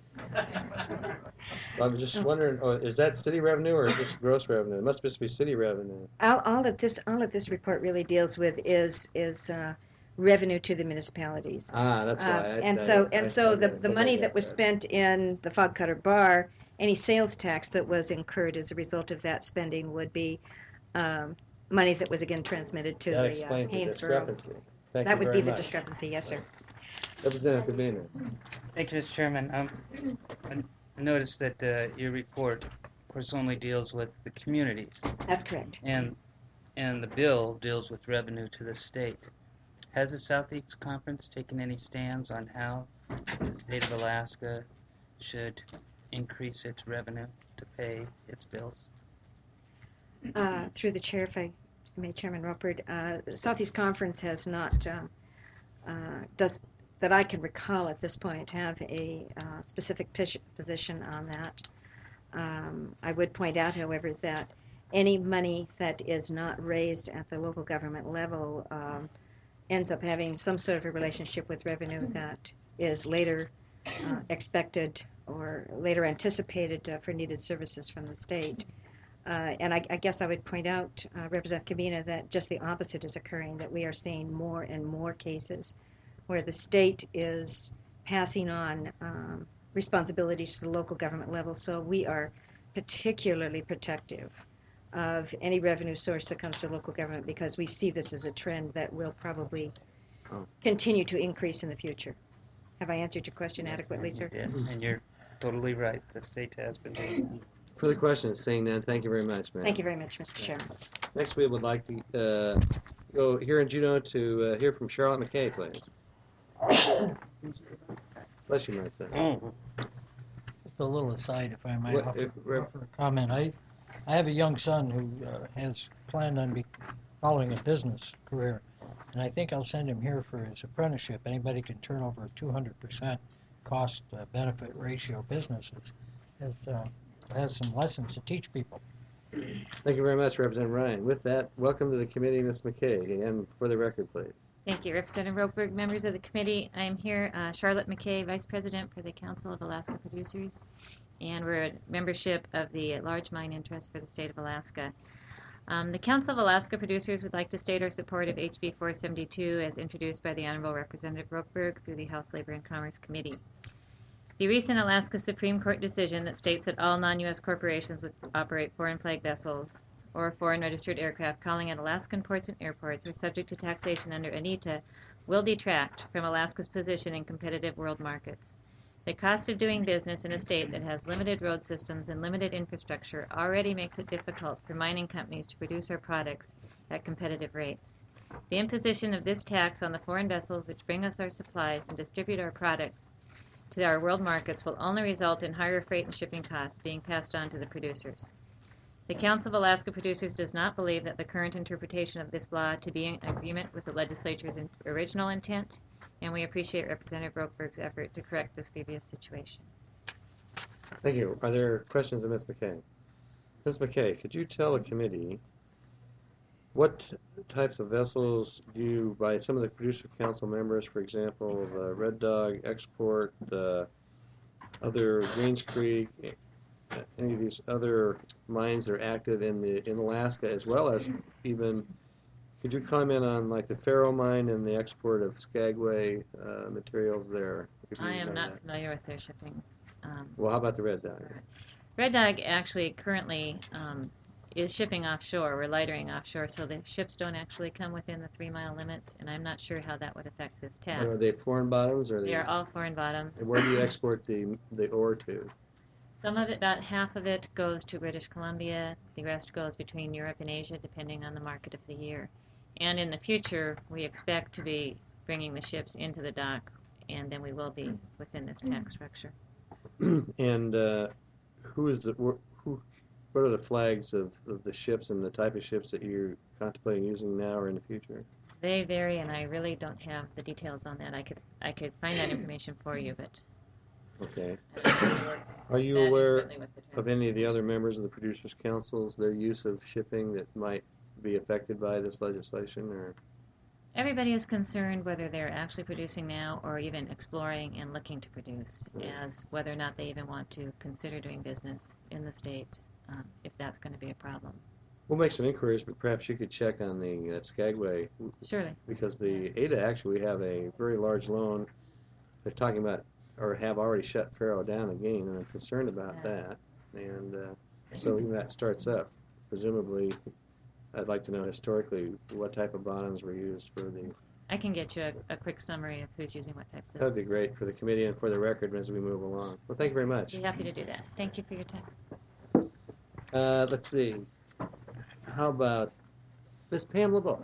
So I was just wondering, oh, is that city revenue or is this gross revenue? It must just be city revenue. All, all that this, all that this report really deals with is, is uh, revenue to the municipalities. Ah, that's Uh, why. I- and I- so, I- and so I the, didn't the think I money got that was that. spent in the Fog Cutter Bar, any sales tax that was incurred as a result of that spending would be um, money that was again transmitted to That the uh, explains the Haynesboro. discrepancy. Thank That you would very be the much. discrepancy, yes, sir. Representative Cabana. Thank you, Mister Chairman. Um, I noticed that uh, your report, of course, only deals with the communities, That's correct. and and the bill deals with revenue to the state. Has the Southeast Conference taken any stands on how the state of Alaska should increase its revenue to pay its bills? Uh, through the chair, if I may, Chairman Rupert, uh, the Southeast Conference has not, uh, uh, does, that I can recall at this point, have a uh, specific pos- position on that. Um, I would point out, however, that any money that is not raised at the local government level um, ends up having some sort of a relationship with revenue that is later uh, expected or later anticipated uh, for needed services from the state. Uh, and I, I guess I would point out, uh, Representative Cabina, that just the opposite is occurring, that we are seeing more and more cases where the state is passing on um, responsibilities to the local government level. So we are particularly protective of any revenue source that comes to local government because we see this as a trend that will probably Oh. continue to increase in the future. Have I answered your question adequately, sir? You did, and you're totally right. The state has been doing that. Further questions? Seeing none, thank you very much, ma'am. Thank you very much, Mister Chairman. Next, we would like to uh, go here in Juneau to uh, hear from Charlotte McKay, please. Bless you, my son. Oh. Just a little aside, if I might What- offer, if- Rep- offer a comment. I, I have a young son who uh, has planned on be following a business career, and I think I'll send him here for his apprenticeship. Anybody can turn over a two hundred percent cost uh, benefit ratio businesses. Has, uh, has some lessons to teach people. Thank you very much, Representative Ryan. With that, welcome to the committee, Miz McKay. And for the record, please. Thank you, Representative Ropeberg, members of the committee. I'm here, uh, Charlotte McKay, Vice President for the Council of Alaska Producers, and we're a membership of the Large Mine Interest for the state of Alaska. Um, the Council of Alaska Producers would like to state our support of H B four seventy-two as introduced by the Honorable Representative Ropeberg through the House Labor and Commerce Committee. The recent Alaska Supreme Court decision that states that all non-U S corporations which operate foreign flag vessels or foreign registered aircraft calling at Alaskan ports and airports are subject to taxation under ANITA will detract from Alaska's position in competitive world markets. The cost of doing business in a state that has limited road systems and limited infrastructure already makes it difficult for mining companies to produce our products at competitive rates. The imposition of this tax on the foreign vessels which bring us our supplies and distribute our products to our world markets will only result in higher freight and shipping costs being passed on to the producers. The Council of Alaska Producers does not believe that the current interpretation of this law to be in agreement with the legislature's in- original intent, and we appreciate Representative Ropeberg's effort to correct this previous situation. Thank you. Are there questions of Miz McKay? Miz McKay, could you tell the committee what types of vessels do you, by some of the producer council members, for example, the Red Dog, Export, uh, other Greens Creek, any of these other mines that are active in the in Alaska, as well as even, could you comment on like the Faro mine and the export of Skagway uh, materials there? If you I am know not that. familiar with their shipping. Um, Well, how about the Red Dog? Red Dog actually currently um, is shipping offshore. We're lightering offshore, so the ships don't actually come within the three-mile limit, and I'm not sure how that would affect this tax. Are they foreign bottoms? Or are They they are all foreign bottoms. And where do you export the the ore to? Some of it, about half of it, goes to British Columbia. The rest goes between Europe and Asia, depending on the market of the year. And in the future, we expect to be bringing the ships into the dock, and then we will be within this tax structure. And uh, who is the who? What are the flags of, of the ships and the type of ships that you're contemplating using now or in the future? They vary, and I really don't have the details on that. I could I could find that information for you, but Okay. I don't really work Are you that aware intimately with the of any of the other members of the producers' councils, their use of shipping that might be affected by this legislation, or? Everybody is concerned whether they're actually producing now or even exploring and looking to produce, as whether or not they even want to consider doing business in the state, um, if that's going to be a problem. We'll make some inquiries, but perhaps you could check on the uh, Skagway. Surely. Because the A D A actually have a very large loan. They're talking about, or have already shut Faro down again, and I'm concerned about Yeah. that. And uh, so when that starts up, presumably, I'd like to know historically what type of bottoms were used for the. I can get you a, a quick summary of who's using what types of. That would be great for the committee and for the record as we move along. Well, thank you very much. I'd be happy to do that. Thank you for your time. Uh, let's see. How about Miz Pam LeBeau?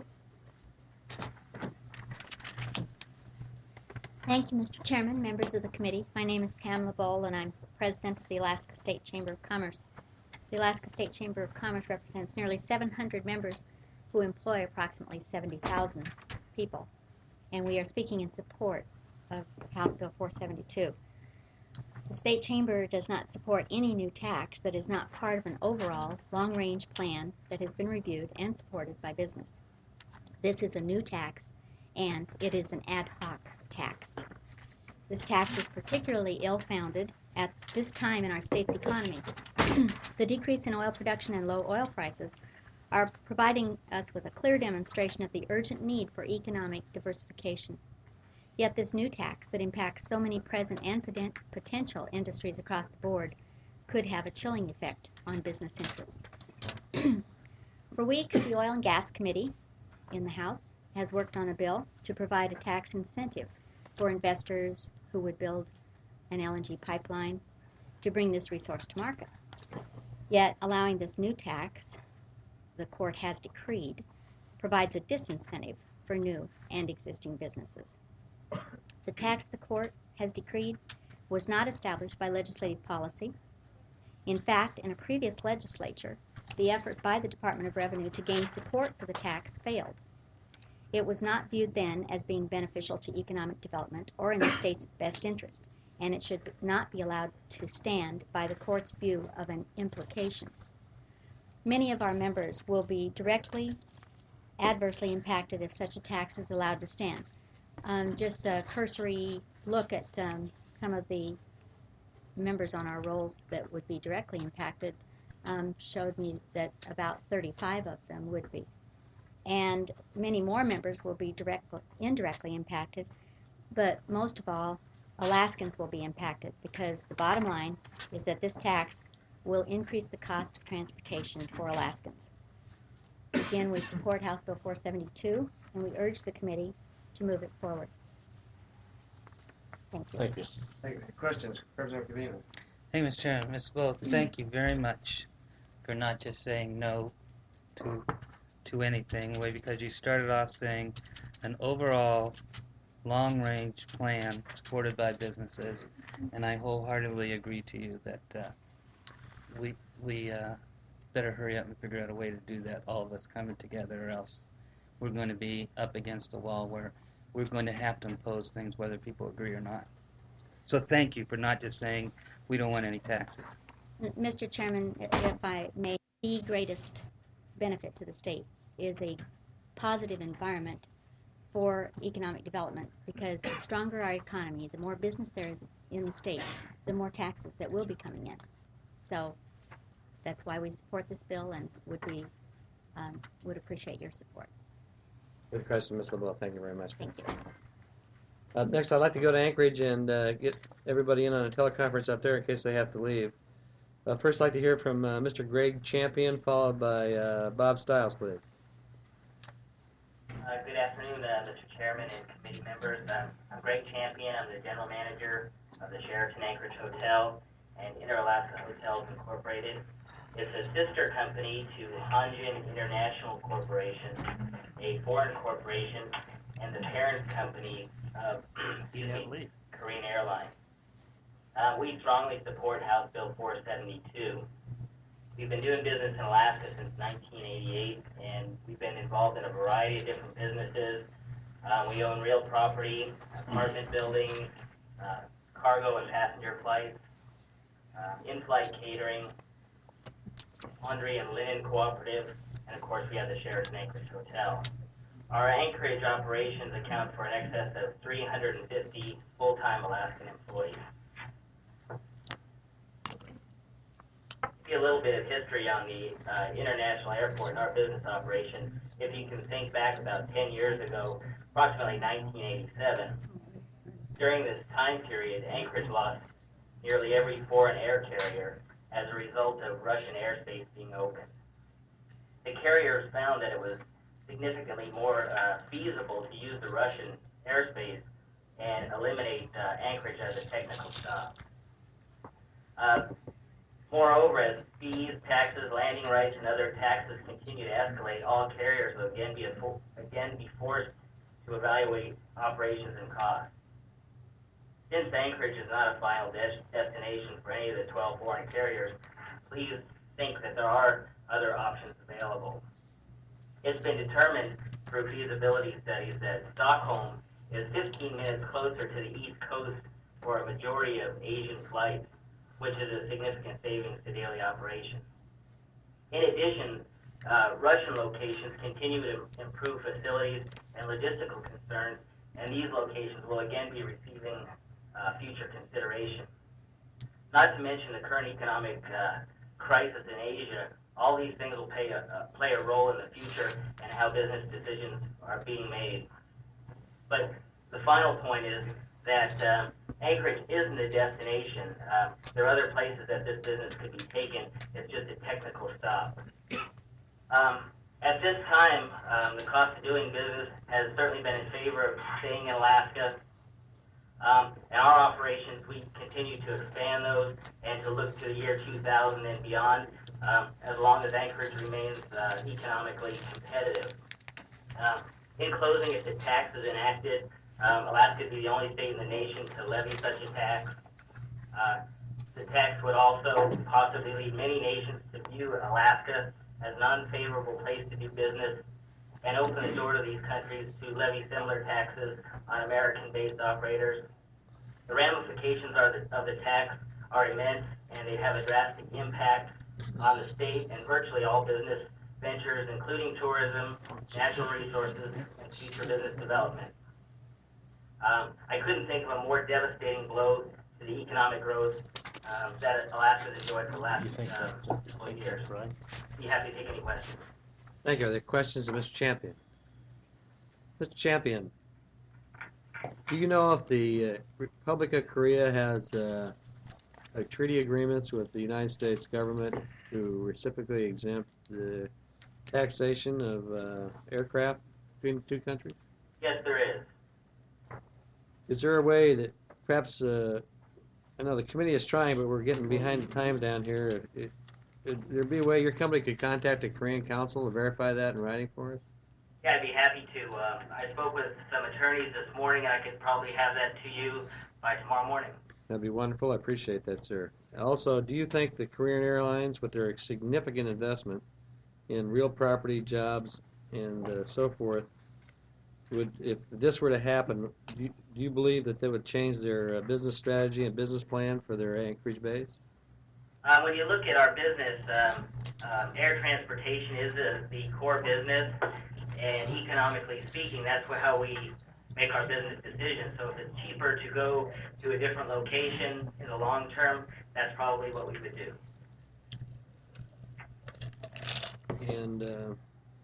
Thank you, Mister Chairman, members of the committee. My name is Pam LeBeau, and I'm president of the Alaska State Chamber of Commerce. The Alaska State Chamber of Commerce represents nearly seven hundred members who employ approximately seventy thousand people, and we are speaking in support of House Bill four seventy-two. The State Chamber does not support any new tax that is not part of an overall long-range plan that has been reviewed and supported by business. This is a new tax, and it is an ad hoc tax. This tax is particularly ill-founded at this time in our state's economy. The decrease in oil production and low oil prices are providing us with a clear demonstration of the urgent need for economic diversification. Yet this new tax that impacts so many present and poten- potential industries across the board could have a chilling effect on business interests. For weeks, the Oil and Gas Committee in the House has worked on a bill to provide a tax incentive for investors who would build an L N G pipeline to bring this resource to market. Yet allowing this new tax, the court has decreed, provides a disincentive for new and existing businesses. The tax the court has decreed was not established by legislative policy. In fact, in a previous legislature, the effort by the Department of Revenue to gain support for the tax failed. It was not viewed then as being beneficial to economic development or in the state's best interest, and it should not be allowed to stand by the court's view of an implication. Many of our members will be directly adversely impacted if such a tax is allowed to stand. Um, just a cursory look at um, some of the members on our rolls that would be directly impacted um, showed me that about thirty-five of them would be. And many more members will be directly, indirectly impacted, but most of all, Alaskans will be impacted because the bottom line is that this tax will increase the cost of transportation for Alaskans. Again, we support House Bill four seventy-two, and we urge the committee to move it forward. Thank you. Thank you. Thank you. Questions, Representative Covino? Hey, Mister Chairman, Miz Bull, thank you very much for not just saying no to to anything, way because you started off saying an overall long-range plan supported by businesses, and I wholeheartedly agree to you that uh, we we uh, better hurry up and figure out a way to do that, all of us coming together, or else we're going to be up against a wall where we're going to have to impose things whether people agree or not. So thank you for not just saying we don't want any taxes. Mister Chairman, if I may, the greatest benefit to the state is a positive environment for economic development, because the stronger our economy, the more business there is in the state, the more taxes that will be coming in. So that's why we support this bill and would be um, would appreciate your support. Good question, Miz LeBeau. Thank you very much. Thank you. Uh, next, I'd like to go to Anchorage and uh, get everybody in on a teleconference up there in case they have to leave. Uh, first, I'd like to hear from uh, Mister Greg Champion, followed by uh, Bob Stiles, please. Uh, good afternoon, uh, Mister Chairman and committee members. Um, I'm Greg Champion. I'm the general manager of the Sheraton Anchorage Hotel and Inter-Alaska Hotels Incorporated. It's a sister company to Hanjin International Corporation, a foreign corporation, and the parent company of excuse me, Korean Airlines. Uh, we strongly support House Bill four seventy-two. We've been doing business in Alaska since nineteen eighty-eight, and we've been involved in a variety of different businesses. Uh, we own real property, apartment buildings, uh, cargo and passenger flights, uh, in-flight catering, laundry and linen cooperative, and of course we have the Sheraton Anchorage Hotel. Our Anchorage operations account for an excess of three hundred fifty full-time Alaskan employees. A little bit of history on the uh, international airport and our business operation. If you can think back about ten years ago, approximately nineteen eighty-seven, during this time period, Anchorage lost nearly every foreign air carrier as a result of Russian airspace being opened. The carriers found that it was significantly more uh, feasible to use the Russian airspace and eliminate uh, Anchorage as a technical stop. Uh, Moreover, as fees, taxes, landing rights, and other taxes continue to escalate, all carriers will again be, a fo- again be forced to evaluate operations and costs. Since Anchorage is not a final des- destination for any of the twelve foreign carriers, please think that there are other options available. It's been determined through feasibility studies that Stockholm is fifteen minutes closer to the East Coast for a majority of Asian flights, which is a significant savings to daily operations. In addition, uh, Russian locations continue to improve facilities and logistical concerns, and these locations will again be receiving uh, future consideration. Not to mention the current economic uh, crisis in Asia, all these things will play a, uh, play a role in the future and how business decisions are being made. But the final point is that uh, Anchorage isn't a destination. Uh, there are other places that this business could be taken. It's just a technical stop. Um, at this time, um, the cost of doing business has certainly been in favor of staying in Alaska. Um, and our operations, we continue to expand those and to look to the year two thousand and beyond, um, as long as Anchorage remains uh, economically competitive. Um, in closing, if the tax is enacted, Um, Alaska would be the only state in the nation to levy such a tax. Uh, the tax would also possibly lead many nations to view Alaska as an unfavorable place to do business and open the door to these countries to levy similar taxes on American-based operators. The ramifications are the, of the tax are immense, and they have a drastic impact on the state and virtually all business ventures, including tourism, natural resources, and future business development. Um, I couldn't think of a more devastating blow to the economic growth um, that Alaska's enjoyed for the last uh, couple of years. Right. Be happy to take any questions. Thank you. Are there questions of Mister Champion? Mister Champion, do you know if the uh, Republic of Korea has uh, a treaty agreements with the United States government to reciprocally exempt the taxation of uh, aircraft between the two countries? Yes, there is. Is there a way that perhaps, uh, I know the committee is trying, but we're getting behind the time down here. It, it, would there be a way your company could contact the Korean Council to verify that in writing for us? Yeah, I'd be happy to. Uh, I spoke with some attorneys this morning, and I could probably have that to you by tomorrow morning. That'd be wonderful. I appreciate that, sir. Also, do you think the Korean Airlines, with their significant investment in real property, jobs, and uh, so forth, would, if this were to happen, do you, do you believe that they would change their uh, business strategy and business plan for their Anchorage base? Uh, when you look at our business, um, um, air transportation is the, the core business, and economically speaking, that's how we make our business decisions. So if it's cheaper to go to a different location in the long term, that's probably what we would do. And uh,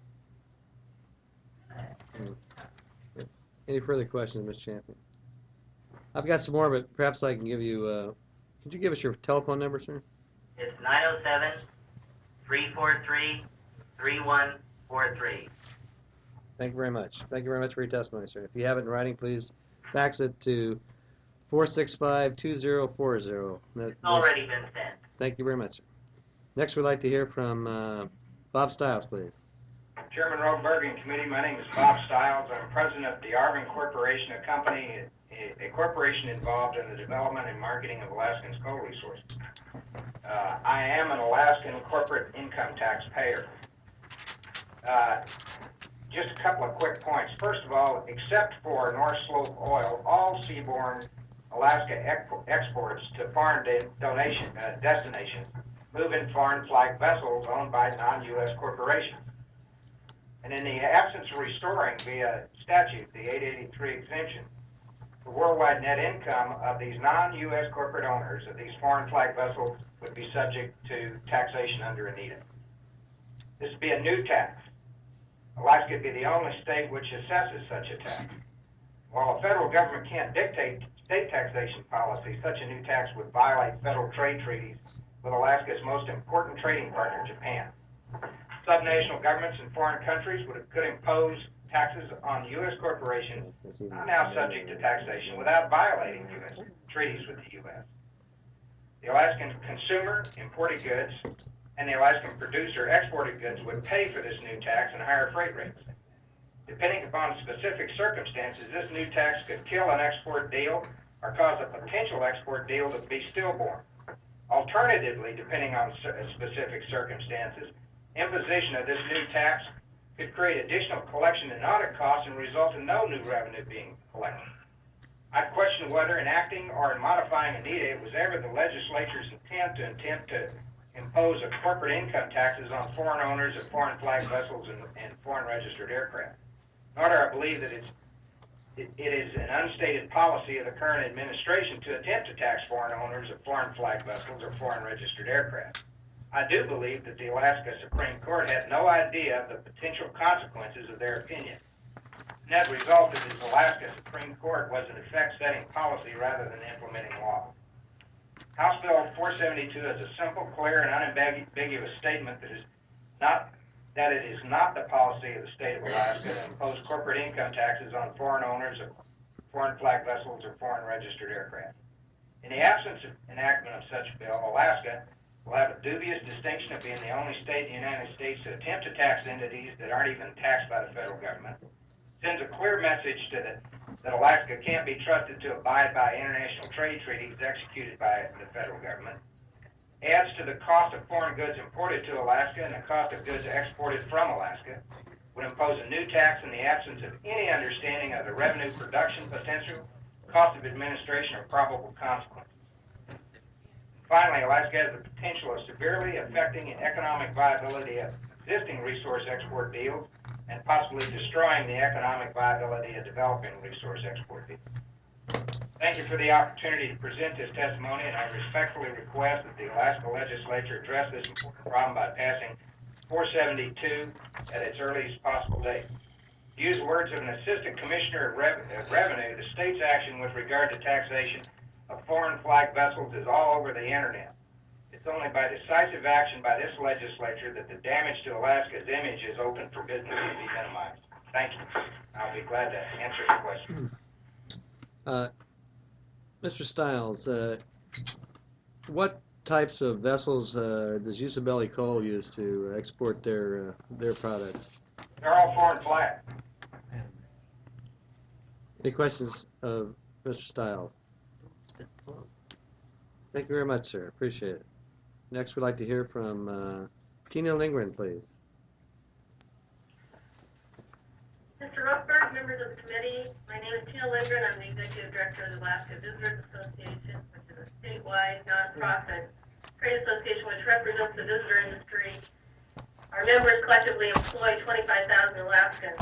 any further questions, Miz Champion? I've got some more, but perhaps I can give you, uh, could you give us your telephone number, sir? It's nine oh seven, three four three, three one four three. Thank you very much. Thank you very much for your testimony, sir. If you have it in writing, please fax it to four six five, two zero four zero. It's already been sent. Thank you very much, sir. Next, we'd like to hear from uh, Bob Stiles, please. Chairman Rosenberg and committee, my name is Bob Stiles. I'm president of the Arvin Corporation, a company, a, a corporation involved in the development and marketing of Alaskans' coal resources. Uh, I am an Alaskan corporate income tax payer. Uh, just a couple of quick points. First of all, except for North Slope Oil, all seaborne Alaska ex exports to foreign donation uh, destinations move in foreign flag vessels owned by non-U S corporations. And in the absence of restoring via statute the eight eighty-three exemption, the worldwide net income of these non-U S corporate owners of these foreign flag vessels would be subject to taxation under ANITA. This would be a new tax. Alaska would be the only state which assesses such a tax. While the federal government can't dictate state taxation policy, such a new tax would violate federal trade treaties with Alaska's most important trading partner, Japan. Subnational governments in foreign countries would, could impose taxes on U S corporations now subject to taxation without violating U S treaties with the U S. The Alaskan consumer, imported goods, and the Alaskan producer, exported goods, would pay for this new tax and higher freight rates. Depending upon specific circumstances, this new tax could kill an export deal or cause a potential export deal to be stillborn. Alternatively, depending on specific circumstances, imposition of this new tax could create additional collection and audit costs and result in no new revenue being collected. I question whether in acting or in modifying ANITA it was ever the legislature's intent to attempt to impose a corporate income taxes on foreign owners of foreign flag vessels and, and foreign registered aircraft. Nor do I believe that it's, it, it is an unstated policy of the current administration to attempt to tax foreign owners of foreign flag vessels or foreign registered aircraft. I do believe that the Alaska Supreme Court had no idea of the potential consequences of their opinion. And that resulted in the Alaska Supreme Court was in effect setting policy rather than implementing law. House Bill four seventy-two is a simple, clear, and unambiguous statement that is not that it is not the policy of the state of Alaska to impose corporate income taxes on foreign owners of foreign flag vessels or foreign registered aircraft. In the absence of enactment of such a bill, Alaska will have a dubious distinction of being the only state in the United States to attempt to tax entities that aren't even taxed by the federal government. Sends a clear message to the, that Alaska can't be trusted to abide by international trade treaties executed by the federal government. Adds to the cost of foreign goods imported to Alaska and the cost of goods exported from Alaska. Would impose a new tax in the absence of any understanding of the revenue production potential, cost of administration, or probable consequences. Finally, Alaska has the potential of severely affecting the economic viability of existing resource export deals and possibly destroying the economic viability of developing resource export deals. Thank you for the opportunity to present this testimony, and I respectfully request that the Alaska Legislature address this important problem by passing four seventy-two at its earliest possible date. To use the words of an Assistant Commissioner of Rev uh, Revenue, the state's action with regard to taxation of foreign flag vessels is all over the internet. It's only by decisive action by this legislature that the damage to Alaska's image is open for business to be minimized. Thank you. I'll be glad to answer your questions. Uh, Mister Stiles, uh, what types of vessels uh, does Usabelli Coal use to export their uh, their products? They're all foreign flag. Any questions of Mister Stiles? Thank you very much, sir. Appreciate it. Next, we'd like to hear from uh, Tina Lindgren, please. Mister Rothberg, members of the committee, my name is Tina Lindgren. I'm the Executive Director of the Alaska Visitors Association, which is a statewide nonprofit trade association which represents the visitor industry. Our members collectively employ twenty-five thousand Alaskans.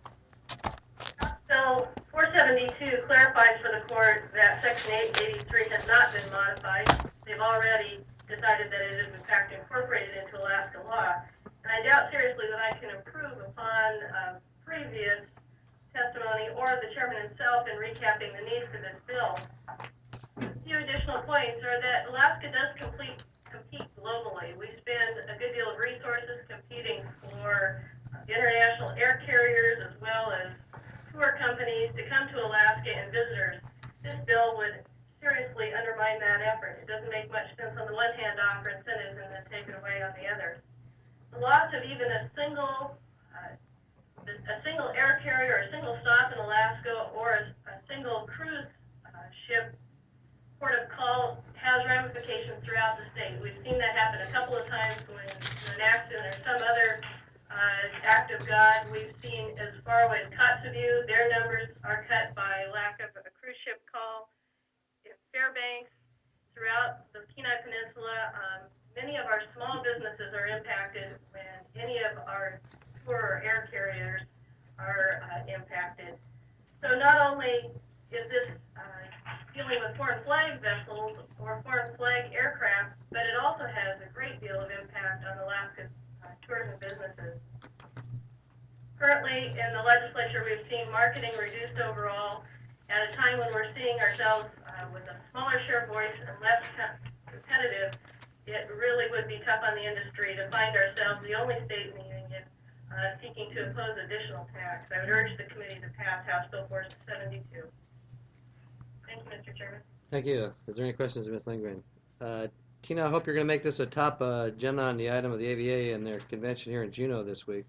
Bill four seventy-two clarifies for the court that Section eight eighty-three has not been modified. They've already decided that it is in fact incorporated into Alaska law. And I doubt seriously that I can improve upon uh, previous testimony or the chairman himself in recapping the need for this bill. A few additional points are that Alaska does complete, compete globally. We spend a good deal of resources competing for international air carriers as well as tour companies to come to Alaska and visitors. This bill would seriously undermine that effort. It doesn't make much sense on the one hand to offer incentives and then take it away on the other. The loss of even a single uh, a single air carrier or a single stop in Alaska or a, a single cruise uh, ship port of call has ramifications throughout the state. We've seen that happen a couple of times when an accident or some other uh, act of God. We've seen as far away as Kotzebue, their numbers are cut by lack of a cruise ship call. In Fairbanks, throughout the Kenai Peninsula, um, many of our small businesses are impacted when any of our tour or air carriers are uh, impacted. So not only is this uh, dealing with foreign flag vessels or foreign flag aircraft, but it also has a great deal of impact on Alaska's uh, tourism businesses. Currently, in the legislature, we've seen marketing reduced overall at a time when we're seeing ourselves uh, with a smaller share of voice and less competitive. It really would be tough on the industry to find ourselves the only state in the union uh, seeking to impose additional tax. I would urge the committee to pass House Bill four seventy-two. Thank you, Mister Chairman. Thank you. Is there any questions of Miz Lindgren? Uh, Tina, I hope you're going to make this a top uh, agenda on the item of the A V A and their convention here in Juneau this week.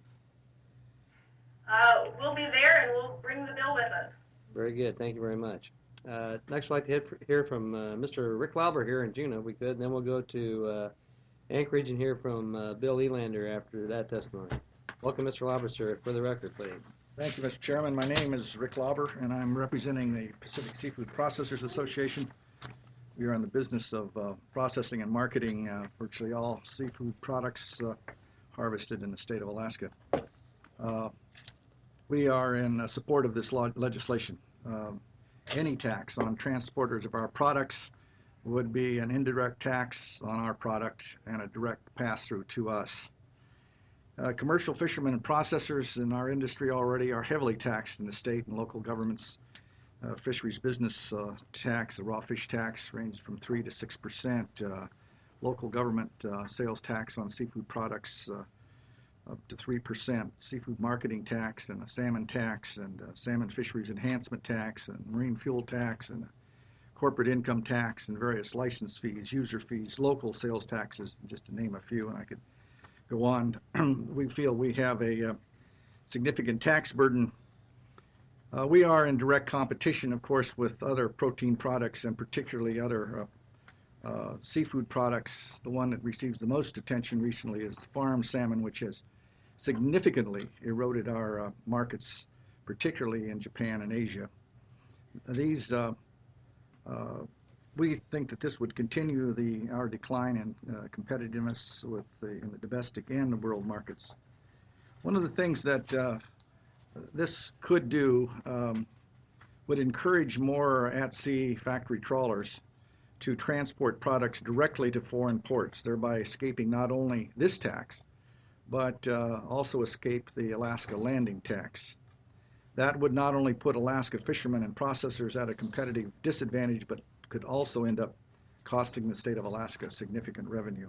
Uh, we'll be there and we'll bring the bill with us. Very good. Thank you very much. Uh, next, we'd like to hear from uh, Mister Rick Lauber here in Juneau, if we could, and then we'll go to uh, Anchorage and hear from uh, Bill Elander after that testimony. Welcome, Mister Lauber, sir. For the record, please. Thank you, Mister Chairman. My name is Rick Lauber, and I'm representing the Pacific Seafood Processors Association. We are in the business of uh, processing and marketing uh, virtually all seafood products uh, harvested in the state of Alaska. Uh, we are in uh, support of this law legislation. Uh, any tax on transporters of our products would be an indirect tax on our product and a direct pass-through to us. Uh, commercial fishermen and processors in our industry already are heavily taxed in the state and local governments. Uh, fisheries business uh, tax, the raw fish tax, ranges from three to six percent. Uh, local government uh, sales tax on seafood products uh, up to three percent. Seafood marketing tax and a salmon tax and a salmon fisheries enhancement tax and marine fuel tax and a corporate income tax and various license fees, user fees, local sales taxes, just to name a few, and I could go on. We feel we have a uh, significant tax burden. Uh, we are in direct competition, of course, with other protein products and particularly other uh, uh, seafood products. The one that receives the most attention recently is farm salmon, which has significantly eroded our uh, markets, particularly in Japan and Asia. These, uh, uh, we think that this would continue the our decline in uh, competitiveness with the, in the domestic and the world markets. One of the things that uh, this could do um, would encourage more at-sea factory trawlers to transport products directly to foreign ports, thereby escaping not only this tax, but uh, also escape the Alaska landing tax. That would not only put Alaska fishermen and processors at a competitive disadvantage, but could also end up costing the state of Alaska significant revenue.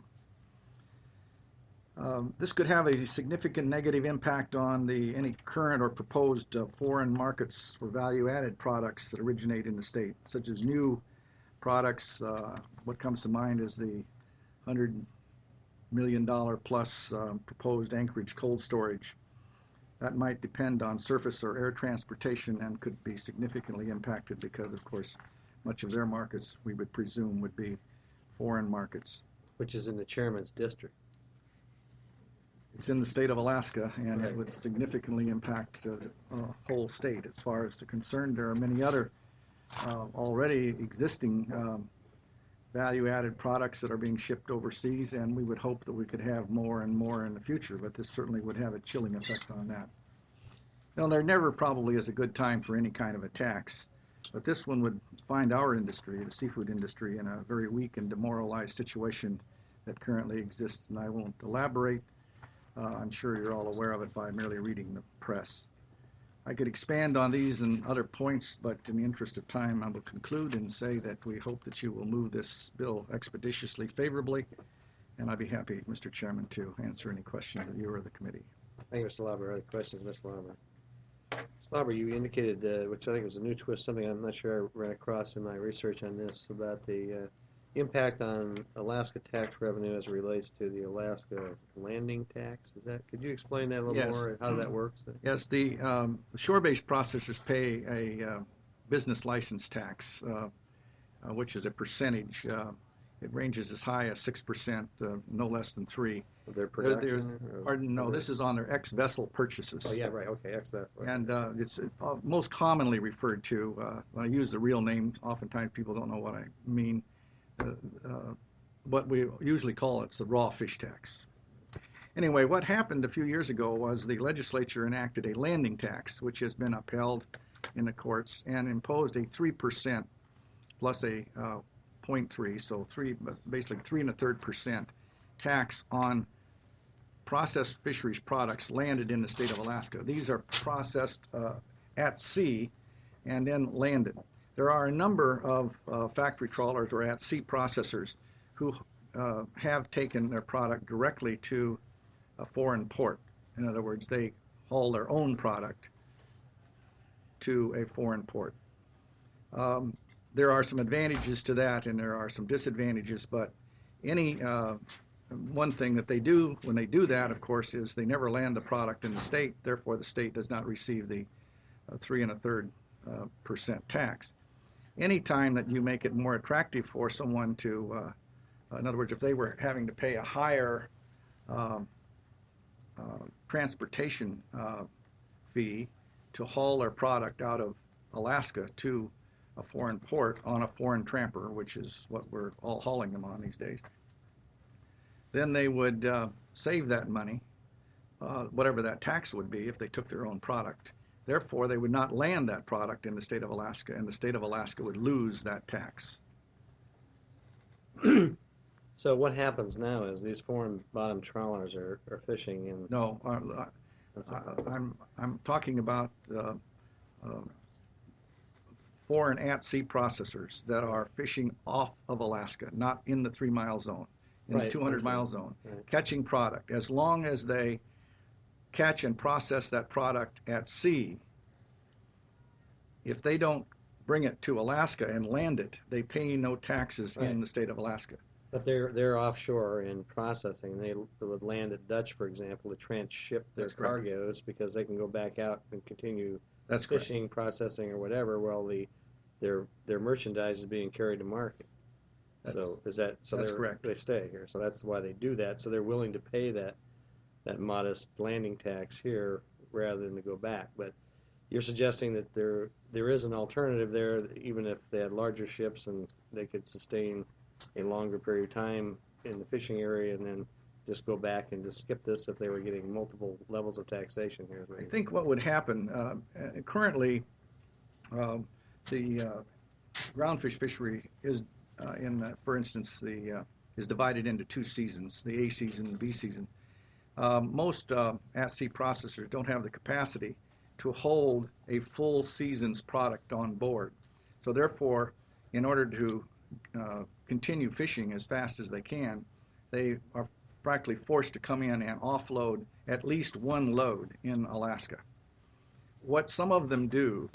Um, this could have a significant negative impact on the any current or proposed uh, foreign markets for value-added products that originate in the state, such as new products. Uh, what comes to mind is the one hundred million dollars plus um, proposed Anchorage cold storage. That might depend on surface or air transportation and could be significantly impacted because, of course, much of their markets, we would presume, would be foreign markets. Which is in the chairman's district. It's in the state of Alaska, and it would significantly impact uh, the uh, whole state. As far as the concern, there are many other uh, already existing um, value-added products that are being shipped overseas, and we would hope that we could have more and more in the future, but this certainly would have a chilling effect on that. Now, there never probably is a good time for any kind of a tax, but this one would find our industry, the seafood industry, in a very weak and demoralized situation that currently exists, and I won't elaborate. Uh, I'm sure you're all aware of it by merely reading the press. I could expand on these and other points, but in the interest of time, I will conclude and say that we hope that you will move this bill expeditiously favorably and I'd be happy, Mister Chairman, to answer any questions that you or the committee. Thank you, Mister Lauber. Other questions, Mister Lauber? Mister Lauber, you indicated, uh, which I think was a new twist, something I'm not sure I ran across in my research on this, about the uh, impact on Alaska tax revenue as it relates to the Alaska landing tax. Is that? Could you explain that a little Yes. more and how that works? Yes, the um, shore-based processors pay a uh, business license tax, uh, uh, which is a percentage. Uh, it ranges as high as six percent, uh, no less than three. Of their There- production? there's- or- Pardon, no, or this is on their ex-vessel purchases. Oh, yeah, right, okay, ex-vessel. And uh, it's uh, most commonly referred to, uh, when I use the real name, oftentimes people don't know what I mean. Uh, uh, what we usually call it's the raw fish tax. Anyway, what happened a few years ago was the legislature enacted a landing tax, which has been upheld in the courts, and imposed a three percent plus a uh, point three, so three, basically three and a third percent tax on processed fisheries products landed in the state of Alaska. These are processed uh, at sea and then landed. There are a number of uh, factory trawlers or at-sea processors who uh, have taken their product directly to a foreign port. In other words, they haul their own product to a foreign port. Um, there are some advantages to that and there are some disadvantages, but any uh, one thing that they do when they do that, of course, is they never land the product in the state. Therefore, the state does not receive the uh, three and a third uh, percent tax. Any time that you make it more attractive for someone to, uh, in other words, if they were having to pay a higher um, uh, transportation uh, fee to haul their product out of Alaska to a foreign port on a foreign tramper, which is what we're all hauling them on these days, then they would uh, save that money, uh, whatever that tax would be, if they took their own product. Therefore, they would not land that product in the state of Alaska, and the state of Alaska would lose that tax. So what happens now is these foreign bottom trawlers are, are fishing in... No, uh, I, I'm, I'm talking about uh, uh, foreign at-sea processors that are fishing off of Alaska, not in the three-mile zone, in Right, the two hundred mile okay. zone, Right. catching product. As long as they catch and process that product at sea, if they don't bring it to Alaska and land it, they pay no taxes Right. in the state of Alaska. But they're they're offshore in processing. They, they would land at Dutch, for example, to transship their That's correct. cargoes because they can go back out and continue That's correct. fishing, processing, or whatever, while the their their merchandise is being carried to market. That's- so is that so? that's they're- correct. They stay here, so that's why they do that. So they're willing to pay that that modest landing tax here rather than to go back. But you're suggesting that there there is an alternative there, even if they had larger ships and they could sustain a longer period of time in the fishing area and then just go back and just skip this if they were getting multiple levels of taxation here. I think what would happen, uh, uh, currently, um, the uh, groundfish fishery is, uh, in, uh, for instance, the uh, is divided into two seasons, the A season and B season. Um, most uh, at-sea processors don't have the capacity to hold a full season's product on board. So therefore, in order to uh, continue fishing as fast as they can, they are practically forced to come in and offload at least one load in Alaska. What some of them do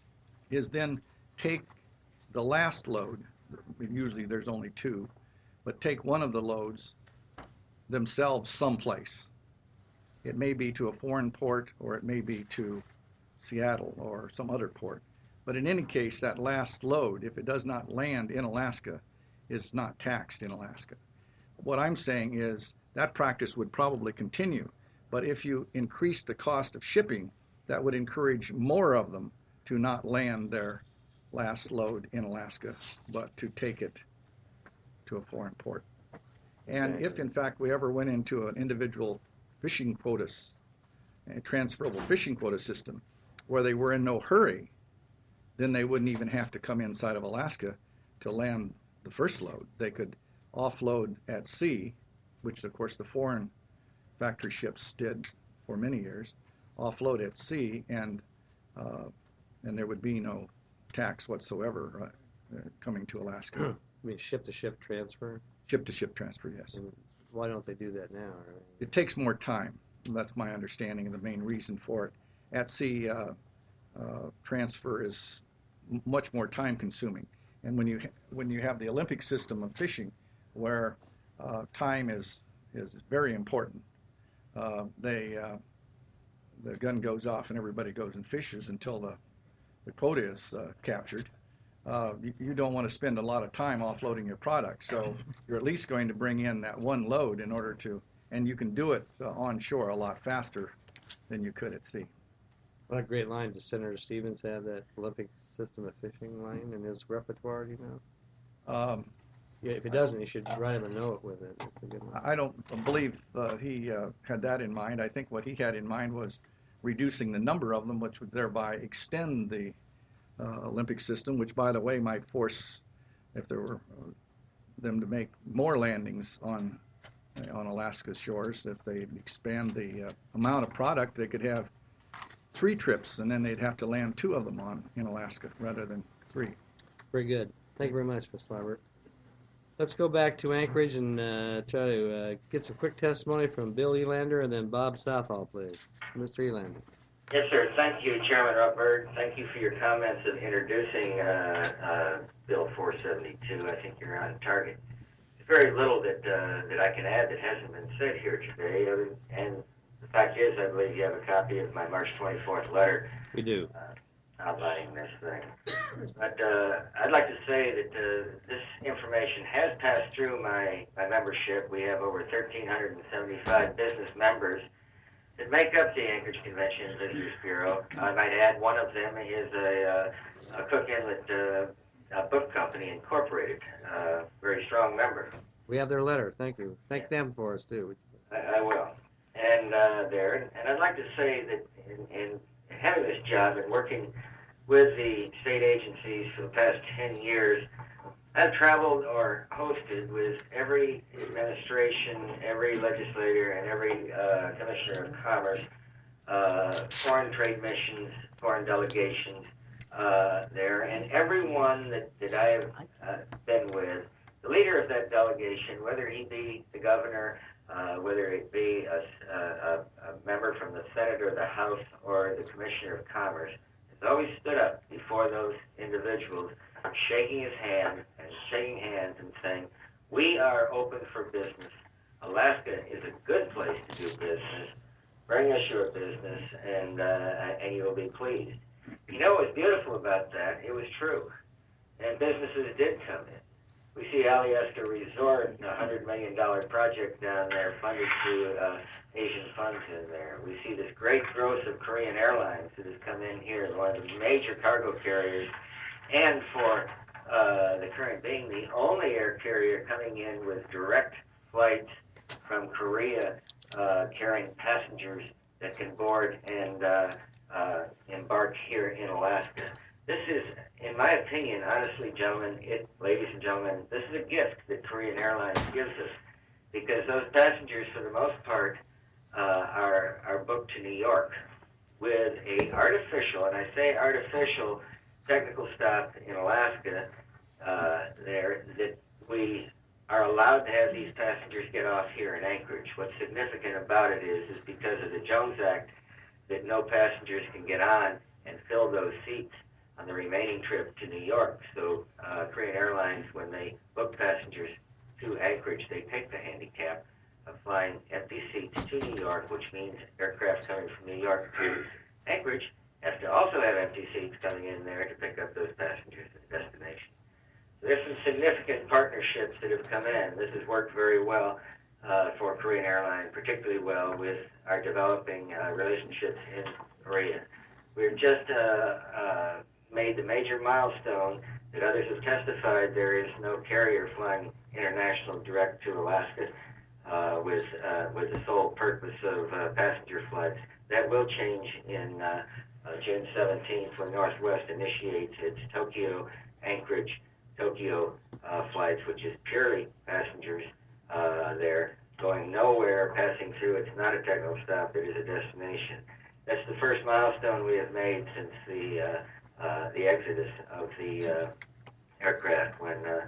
is then take the last load, usually there's only two, but take one of the loads themselves someplace. It may be to a foreign port or it may be to Seattle or some other port. But in any case, that last load, if it does not land in Alaska, is not taxed in Alaska. What I'm saying is that practice would probably continue, but if you increase the cost of shipping, that would encourage more of them to not land their last load in Alaska, but to take it to a foreign port. And if, in fact, we ever went into an individual fishing quotas, a transferable fishing quota system, where they were in no hurry, then they wouldn't even have to come inside of Alaska to land the first load. They could offload at sea, which of course the foreign factory ships did for many years, offload at sea, and uh, and there would be no tax whatsoever uh, uh, coming to Alaska. I mean, ship-to-ship transfer? Ship-to-ship transfer, yes. And why don't they do that now? Or, It takes more time. That's my understanding of the main reason for it. At sea uh, uh, transfer is m- much more time consuming. And when you ha- when you have the Olympic system of fishing, where uh, time is is very important, uh, they uh, the gun goes off and everybody goes and fishes until the the quota is uh, captured. Uh, you, you don't want to spend a lot of time offloading your product, so you're at least going to bring in that one load in order to, and you can do it uh, onshore a lot faster than you could at sea. what a great line. Does Senator Stevens have that Olympic system of fishing line in his repertoire, do you know? Um, Yeah, if he doesn't, you should write him a note with it. It's a good one. I don't believe uh, he uh, had that in mind. I think what he had in mind was reducing the number of them, which would thereby extend the uh, Olympic system, which, by the way, might force, if there were uh, them to make more landings on uh, on Alaska's shores. If they expand the uh, amount of product, they could have three trips, and then they'd have to land two of them on in Alaska rather than three. Very good. Thank you very much, Miz Labert. Let's go back to Anchorage and uh, try to uh, get some quick testimony from Bill Elander and then Bob Southall, please. Mister Elander. Yes, sir. Thank you, Chairman Rutberg. Thank you for your comments of introducing uh, uh, Bill four seventy-two. I think you're on target. There's very little that uh, that I can add that hasn't been said here today. Uh, and the fact is, I believe you have a copy of my March twenty-fourth letter. We do. Uh, outlining this thing. But uh, I'd like to say that uh, this information has passed through my, my membership. We have over one thousand three hundred seventy-five business members that make up the Anchorage Convention and Visitors Bureau. I might add one of them is a, uh, a Cook Inlet uh, a book company incorporated, uh, very strong member. We have their letter. Thank you. Thank them for us, too. I, I will. And uh, there, and I'd like to say that in, in having this job and working with the state agencies for the past ten years, I've traveled or hosted with every administration, every legislator, and every uh, commissioner of commerce, uh, foreign trade missions, foreign delegations uh, there, and everyone that, that I have uh, been with, the leader of that delegation, whether he be the governor, uh, whether it be a, a, a member from the Senate or the House or the Commissioner of Commerce, has always stood up before those individuals, shaking his hand and shaking hands and saying, we are open for business. Alaska is a good place to do business. Bring us your business, and uh, and you will be pleased. You know what's beautiful about that? It was true. And businesses did come in. We see Alyeska Resort, a one hundred million dollars project down there funded through uh, Asian funds in there. We see this great growth of Korean Airlines that has come in here, one of the major cargo carriers, and for uh, the current being the only air carrier coming in with direct flights from Korea uh, carrying passengers that can board and uh, uh, embark here in Alaska. This is, in my opinion, honestly, gentlemen, it, ladies and gentlemen, this is a gift that Korean Airlines gives us, because those passengers, for the most part, uh, are are booked to New York with a artificial, and I say artificial, technical stop in Alaska uh, there that we are allowed to have these passengers get off here in Anchorage. What's significant about it is, is because of the Jones Act, that no passengers can get on and fill those seats on the remaining trip to New York. So uh, Korean Airlines, when they book passengers to Anchorage, they take the handicap of flying empty seats to New York, which means aircraft coming from New York to Anchorage have to also have empty seats coming in there to pick up those passengers at the destination. So there's some significant partnerships that have come in. This has worked very well uh, for Korean Airlines, particularly well with our developing uh, relationships in Korea. We're just uh, uh, made the major milestone that others have testified there is no carrier flying international direct to Alaska uh, with uh, with the sole purpose of uh, passenger flights. That will change in uh, uh, June seventeenth when Northwest initiates its Tokyo, Anchorage, Tokyo uh, flights, which is purely passengers uh, there, going nowhere, passing through. It's not a technical stop, it is a destination. That's the first milestone we have made since the uh, uh, the exodus of the uh, aircraft when uh,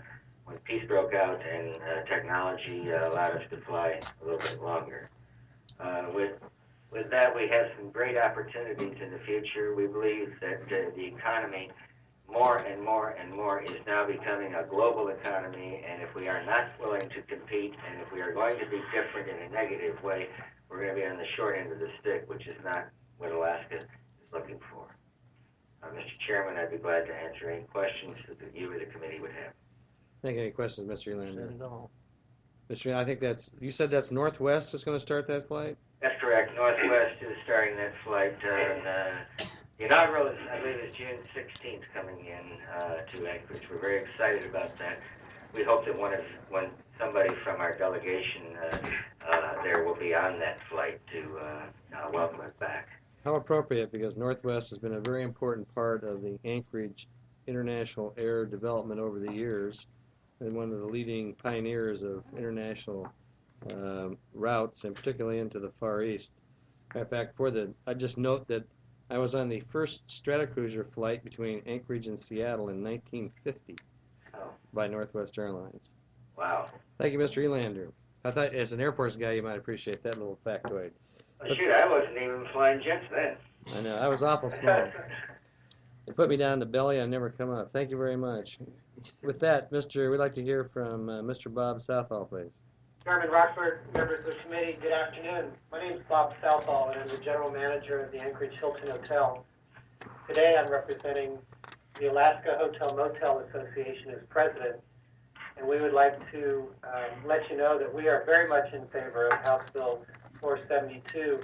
when peace broke out and uh, technology uh, allowed us to fly a little bit longer. Uh, with with that, we have some great opportunities in the future. We believe that uh, the economy, more and more and more, is now becoming a global economy, and if we are not willing to compete, and if we are going to be different in a negative way, we're going to be on the short end of the stick, which is not what Alaska is looking for. Uh, Mister Chairman, I'd be glad to answer any questions that you or the committee would have. Thank you. Any questions, Mister Elander? Mister Elander, I think that's, you said that's Northwest is going to start that flight? That's correct. Northwest is starting that flight. Uh, and, uh, the inaugural, is, I believe, is June sixteenth coming in uh, to Anchorage. We're very excited about that. We hope that one of when somebody from our delegation uh, uh, there will be on that flight to uh, uh, welcome us back. How appropriate, because Northwest has been a very important part of the Anchorage international air development over the years, and one of the leading pioneers of international um, routes, and particularly into the Far East. In fact, for the, I just note that I was on the first Stratocruiser flight between Anchorage and Seattle in nineteen fifty oh. by Northwest Airlines. Wow. Thank you, Mister Elander. I thought, as an Air Force guy, you might appreciate that little factoid. Well, shoot, I wasn't even flying jets then. I know, I was awful small. They put me down the belly, I never come up. Thank you very much. With that, Mister, we'd like to hear from uh, Mister Bob Southall, please. Chairman Rockford, members of the committee, good afternoon. My name is Bob Southall, and I'm the general manager of the Anchorage Hilton Hotel. Today, I'm representing the Alaska Hotel Motel Association as president, and we would like to um, let you know that we are very much in favor of House Bill four seventy-two.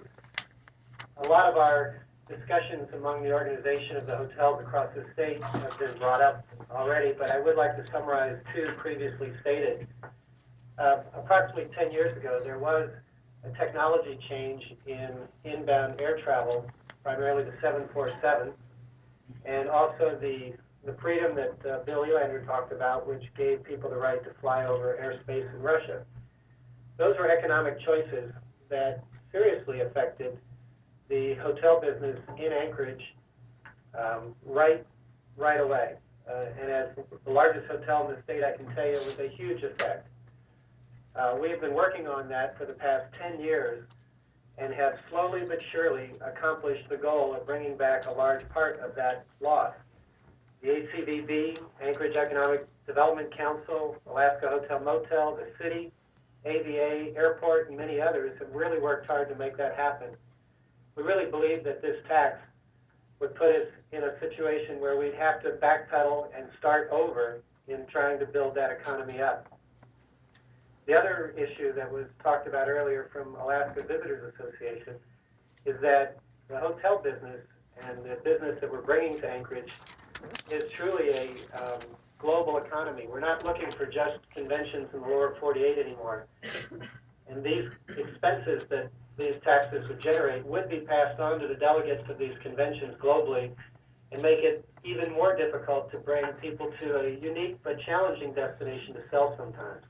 A lot of our discussions among the organization of the hotels across the state have been brought up already, but I would like to summarize two previously stated. Uh, approximately ten years ago, there was a technology change in inbound air travel, primarily the seven forty-seven, and also the, the freedom that uh, Bill Elander talked about, which gave people the right to fly over airspace in Russia. Those were economic choices that seriously affected the hotel business in Anchorage um, right, right away. Uh, and as the largest hotel in the state, I can tell you it was a huge effect. Uh, we have been working on that for the past ten years and have slowly but surely accomplished the goal of bringing back a large part of that loss. The A C V B, Anchorage Economic Development Council, Alaska Hotel Motel, the city, A V A, airport, and many others have really worked hard to make that happen. We really believe that this tax would put us in a situation where we'd have to backpedal and start over in trying to build that economy up. The other issue that was talked about earlier from Alaska Visitors Association is that the hotel business and the business that we're bringing to Anchorage is truly a um, global economy. We're not looking for just conventions in the lower forty-eight anymore. And these expenses that these taxes would generate would be passed on to the delegates of these conventions globally and make it even more difficult to bring people to a unique but challenging destination to sell sometimes.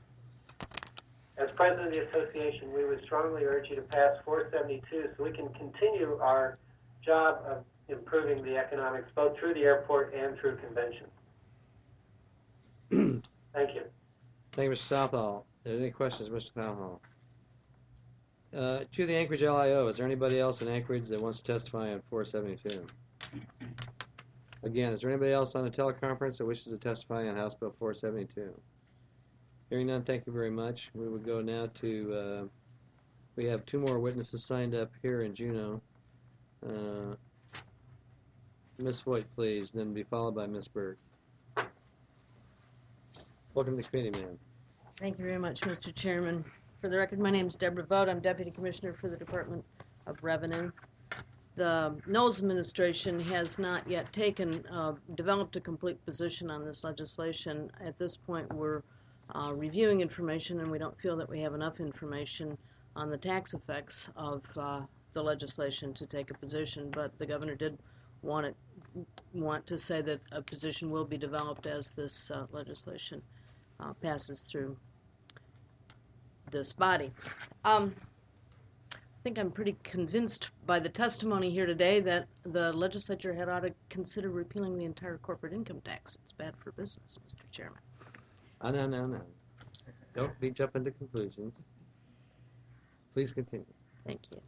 As president of the association, we would strongly urge you to pass four seventy-two so we can continue our job of improving the economics both through the airport and through convention. Thank you. Thank you, Mister Southall. Are there any questions, Mister Southall? Uh, to the Anchorage L I O, is there anybody else in Anchorage that wants to testify on four seventy-two? Again, is there anybody else on the teleconference that wishes to testify on House Bill four seventy-two? Hearing none, thank you very much. We would go now to, uh, we have two more witnesses signed up here in Juneau. Uh, Miz Voigt, please, then be followed by Miz Berg. Welcome to the committee, ma'am. Thank you very much, Mister Chairman. For the record, my name is Deborah Vogt. I'm Deputy Commissioner for the Department of Revenue. The Knowles administration has not yet taken, uh, developed a complete position on this legislation. At this point, we're uh, reviewing information, and we don't feel that we have enough information on the tax effects of uh, the legislation to take a position. But the governor did want it, want to say that a position will be developed as this uh, legislation uh, passes through this body. Um, I think I'm pretty convinced by the testimony here today that the legislature had ought to consider repealing the entire corporate income tax. It's bad for business, Mister Chairman. Oh, no, no, no. Don't be jumping to conclusions. Please continue. Thank you.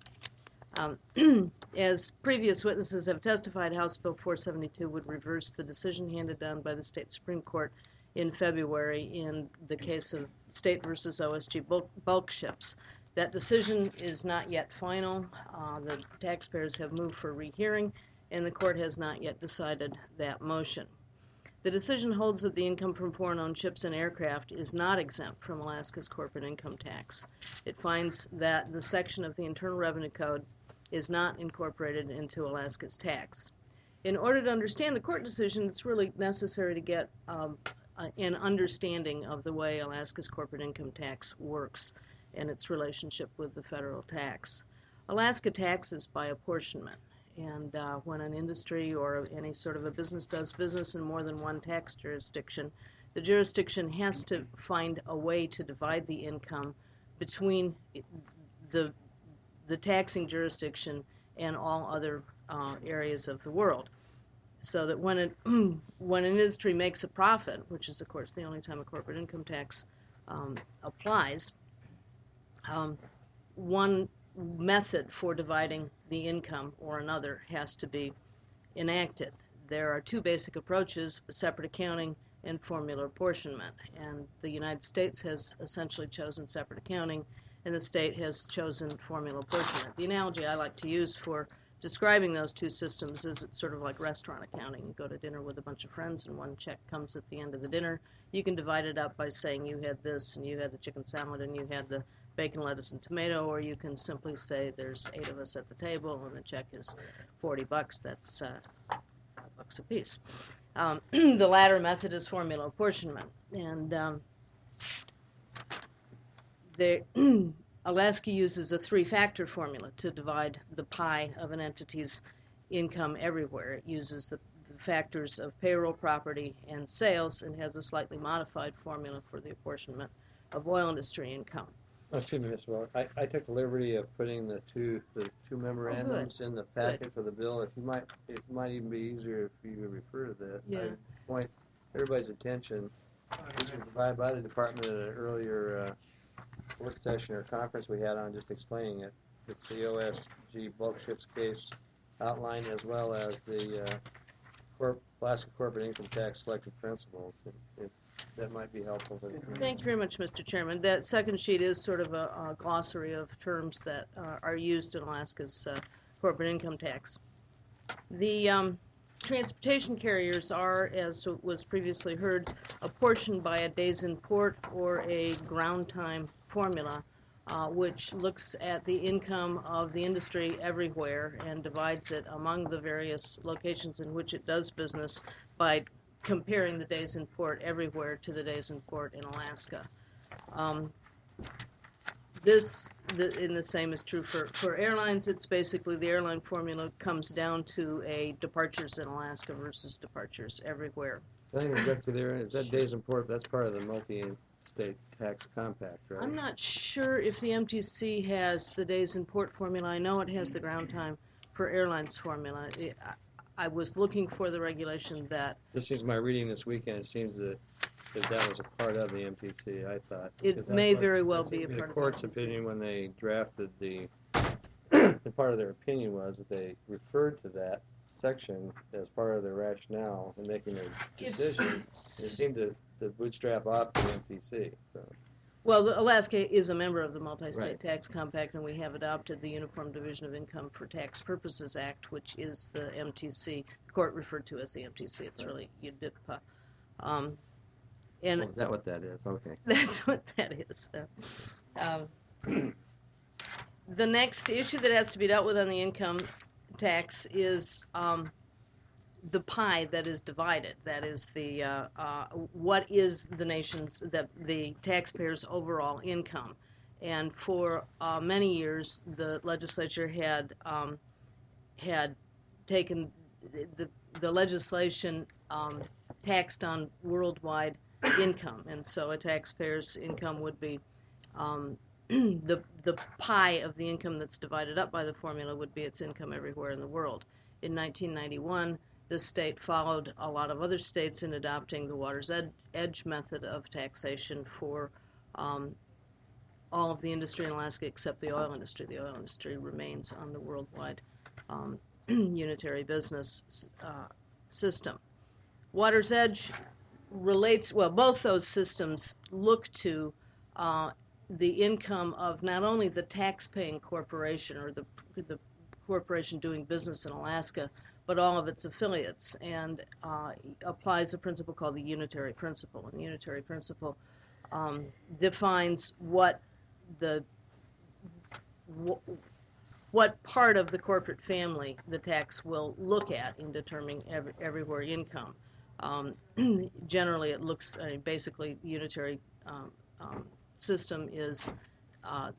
Um, as previous witnesses have testified, House Bill four seventy-two would reverse the decision handed down by the state Supreme Court in February in the case of State versus O S G bulk, bulk ships. That decision is not yet final. Uh, the taxpayers have moved for rehearing, and the court has not yet decided that motion. The decision holds that the income from foreign-owned ships and aircraft is not exempt from Alaska's corporate income tax. It finds that the section of the Internal Revenue Code is not incorporated into Alaska's tax. In order to understand the court decision, it's really necessary to get um, an understanding of the way Alaska's corporate income tax works and its relationship with the federal tax. Alaska taxes by apportionment, and uh, when an industry or any sort of a business does business in more than one tax jurisdiction, the jurisdiction has to find a way to divide the income between the, the taxing jurisdiction and all other uh, areas of the world. So that when, it, when an industry makes a profit, which is of course the only time a corporate income tax um, applies, um, one method for dividing the income or another has to be enacted. There are two basic approaches, separate accounting and formula apportionment, and the United States has essentially chosen separate accounting and the state has chosen formula apportionment. The analogy I like to use for describing those two systems is it's sort of like restaurant accounting. You go to dinner with a bunch of friends and one check comes at the end of the dinner. You can divide it up by saying you had this and you had the chicken salad and you had the bacon, lettuce, and tomato, or you can simply say there's eight of us at the table and the check is forty bucks. That's uh, five bucks a piece. Um, the latter method is formula apportionment, and um, they, Alaska uses a three-factor formula to divide the pie of an entity's income everywhere. It uses the factors of payroll, property, and sales, and has a slightly modified formula for the apportionment of oil industry income. Oh, excuse me, Mister Waller. I, I took the liberty of putting the two the two memorandums oh, in the packet good. for the bill. If you might, it might even be easier if you refer to that. Yeah. I point everybody's attention. These were provided by the department at an earlier uh, work session or conference we had on just explaining it. It's the O S G bulk ships case outline as well as the uh, Corp, Alaska corporate income tax selected principles. It, it, that might be helpful for the community. Thank you very much, Mister Chairman. That second sheet is sort of a, a glossary of terms that uh, are used in Alaska's uh, corporate income tax. The um, transportation carriers are, as was previously heard, apportioned by a days in port or a ground time formula, uh, which looks at the income of the industry everywhere and divides it among the various locations in which it does business by comparing the days in port everywhere to the days in port in Alaska. Um, this, the, and the same is true for, for airlines. It's basically the airline formula comes down to a departures in Alaska versus departures everywhere. I think exactly there is that days in port. That's part of the multi-state tax compact, right? I'm not sure if the M T C has the days in port formula. I know it has the ground time for airlines formula. It, I, I was looking for the regulation that... This is my reading this weekend. It seems that that, that was a part of the M T C, I thought. It may very well be a part of the court's the M T C. opinion when they drafted the, the part of their opinion was that they referred to that section as part of their rationale in making their decision. It seemed to, to bootstrap off the M T C. So. Well, Alaska is a member of the Multi-State Right. Tax Compact, and we have adopted the Uniform Division of Income for Tax Purposes Act, which is the M T C. The court referred to as the M T C. It's really U D I P A. Um, and Oh, is that what that is? Okay. That's what that is. Um, the next issue that has to be dealt with on the income tax is um, the pie that is divided. That is the uh, uh, what is the nation's the the taxpayers' overall income, and for uh, many years the legislature had um, had taken the the legislation um, taxed on worldwide income, and so a taxpayer's income would be um, the the pie of the income that's divided up by the formula would be its income everywhere in the world. In nineteen ninety-one, this state followed a lot of other states in adopting the water's ed- edge method of taxation for um, all of the industry in Alaska except the oil industry. The oil industry remains on the worldwide um, unitary business uh, system. Water's Edge relates, well, both those systems look to uh, the income of not only the tax-paying corporation or the, the corporation doing business in Alaska, but all of its affiliates, and uh, applies a principle called the unitary principle. And the unitary principle um, defines what the wh- what part of the corporate family the tax will look at in determining every, everywhere income. Um, generally, it looks uh, basically unitary um, um, system is uh,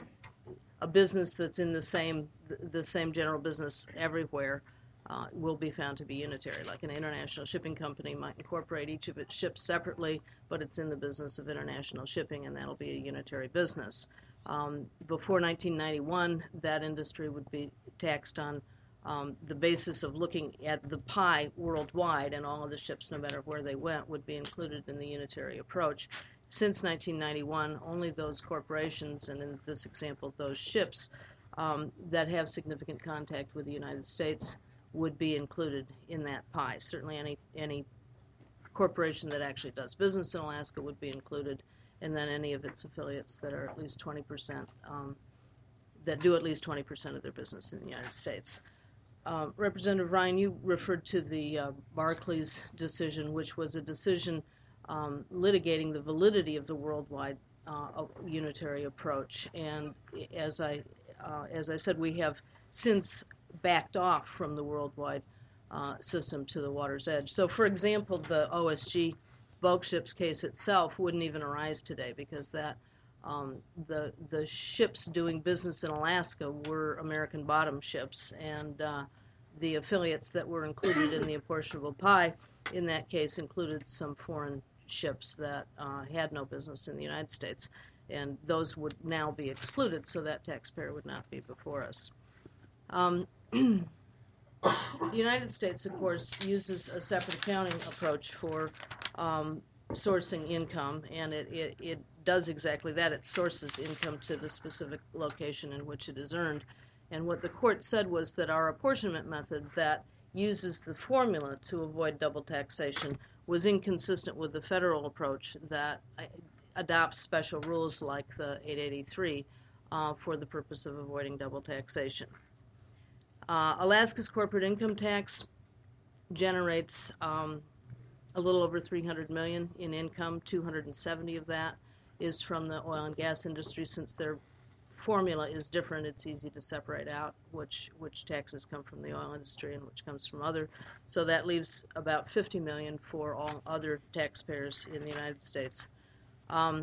a business that's in the same the same general business everywhere uh, will be found to be unitary. Like an international shipping company might incorporate each of its ships separately, but it's in the business of international shipping, and that'll be a unitary business. Um, before nineteen ninety-one, that industry would be taxed on um, the basis of looking at the pie worldwide, and all of the ships, no matter where they went, would be included in the unitary approach. Since nineteen ninety-one, only those corporations, and in this example, those ships, um, that have significant contact with the United States would be included in that pie. Certainly any, any corporation that actually does business in Alaska would be included, and then any of its affiliates that are at least twenty percent, um, that do at least twenty percent of their business in the United States. Uh, Representative Ryan, you referred to the uh, Barclays decision, which was a decision um, litigating the validity of the worldwide uh, unitary approach. And as I, uh, as I said, we have since backed off from the worldwide uh, system to the water's edge. So, for example, the O S G bulk ships case itself wouldn't even arise today, because that um, the the ships doing business in Alaska were American bottom ships, and uh, the affiliates that were included in the apportionable pie in that case included some foreign ships that uh, had no business in the United States, and those would now be excluded, so that taxpayer would not be before us. Um, the United States, of course, uses a separate accounting approach for um, sourcing income, and it, it, it does exactly that. It sources income to the specific location in which it is earned. And what the court said was that our apportionment method that uses the formula to avoid double taxation was inconsistent with the federal approach that adopts special rules like the eight eighty-three uh, for the purpose of avoiding double taxation. Uh, Alaska's corporate income tax generates um, a little over three hundred million dollars in income. two hundred seventy of that is from the oil and gas industry. Since their formula is different, it's easy to separate out which which taxes come from the oil industry and which comes from other. So that leaves about fifty million dollars for all other taxpayers in the United States. Um,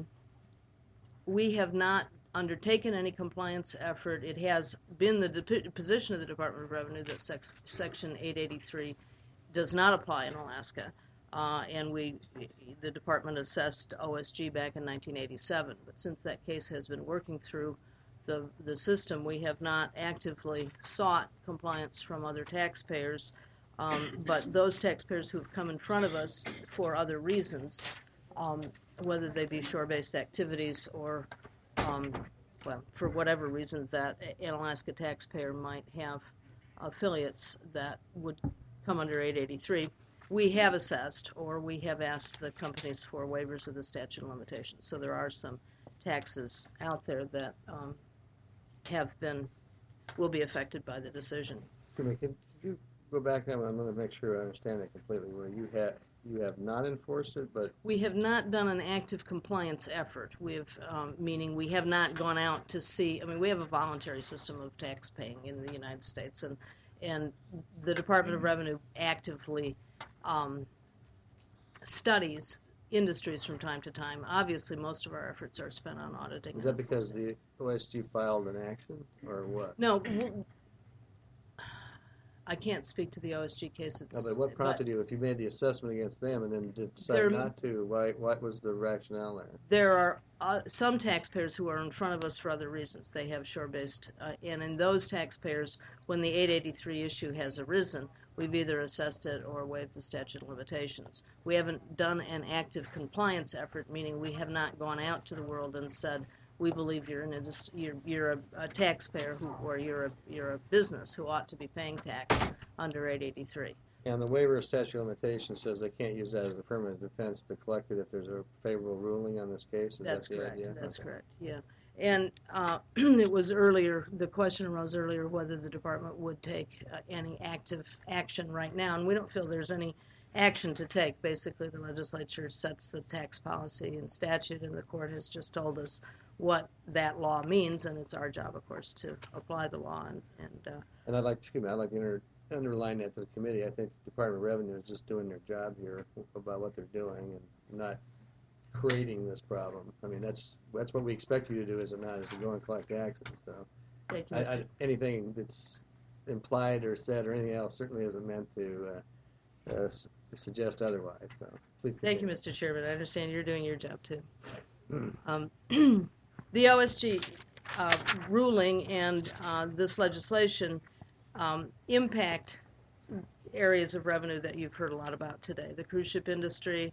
we have not undertaken any compliance effort. It has been the de- position of the Department of Revenue that sex- Section eight eighty-three does not apply in Alaska, uh, and we, the department assessed O S G back in nineteen eighty-seven. But since that case has been working through the the system, we have not actively sought compliance from other taxpayers. Um, but those taxpayers who have come in front of us for other reasons, um, whether they be shore-based activities or Um, well, for whatever reason that an Alaska taxpayer might have affiliates that would come under eight eighty-three, we have assessed or we have asked the companies for waivers of the statute of limitations. So there are some taxes out there that um, have been, will be affected by the decision. Could you go back now? I'm going to make sure I understand it completely. Where you have you have not enforced it, but we have not done an active compliance effort. We have, um, meaning we have not gone out to see. I mean, we have a voluntary system of tax paying in the United States, and and the Department of Revenue actively um, studies industries from time to time. Obviously, most of our efforts are spent on auditing. Is that because the O S G filed an action, or what? No. W- I can't speak to the O S G case. No, It's, but what prompted you, if you made the assessment against them and then did There- decide not to, why, what was the rationale there? There are uh, some taxpayers who are in front of us for other reasons. They have shore-based, uh, and in those taxpayers, when the eight eighty-three issue has arisen, we've either assessed it or waived the statute of limitations. We haven't done an active compliance effort, meaning we have not gone out to the world and said, we believe you're an indus- you're, you're a, a taxpayer who, or you're a you're a business who ought to be paying tax under eight eighty-three. And the waiver of statute of limitations says they can't use that as affirmative defense to collect it if there's a favorable ruling on this case? Is That's that the correct. idea? That's Okay. correct. Yeah, and uh, it was earlier. The question arose earlier whether the department would take uh, any active action right now, and we don't feel there's any action to take. Basically, the legislature sets the tax policy and statute, and the court has just told us what that law means, and it's our job, of course, to apply the law. And, and uh, And I'd like, excuse me, I'd like to inter, underline that to the committee. I think the Department of Revenue is just doing their job here about what they're doing and not creating this problem. I mean, that's that's what we expect you to do, is it not, is to go and collect taxes. So Thank you, I, I, Mister anything that's implied or said or anything else certainly isn't meant to uh, uh, s- suggest otherwise. So please Thank you, continue. Mister Chairman. I understand you're doing your job too. Hmm. Um, the O S G uh, ruling and uh, this legislation um, impact areas of revenue that you've heard a lot about today. The cruise ship industry,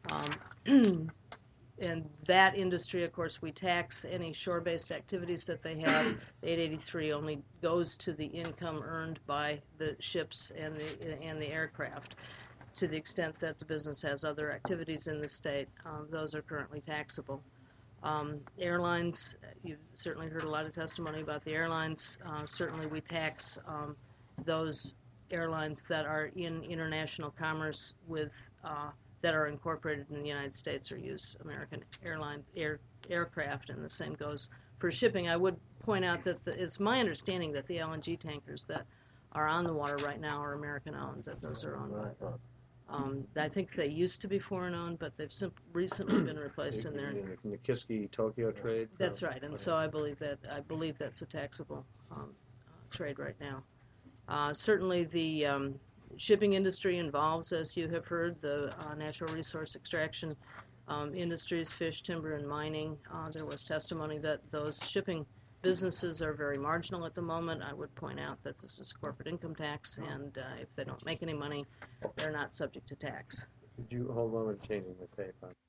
um, and that industry, of course, we tax any shore-based activities that they have. eight eighty-three only goes to the income earned by the ships and the and the aircraft. To the extent that the business has other activities in the state, um, those are currently taxable. Um, airlines, you've certainly heard a lot of testimony about the airlines. Uh, certainly we tax um, those airlines that are in international commerce with uh, that are incorporated in the United States or use American airline air, aircraft, and the same goes for shipping. I would point out that the, it's my understanding that the L N G tankers that are on the water right now are American-owned, that those are owned by Um, I think they used to be foreign-owned, but they've sim- recently been replaced in there. In the Nikiski Tokyo trade? That's right, and so I believe that I believe that's a taxable um, uh, trade right now. Uh, certainly, the um, shipping industry involves, as you have heard, the uh, natural resource extraction um, industries, fish, timber, and mining. Uh, there was testimony that those shipping businesses are very marginal at the moment. I would point out that this is a corporate income tax, and uh, if they don't make any money, they're not subject to tax. Could you hold on with changing the tape on?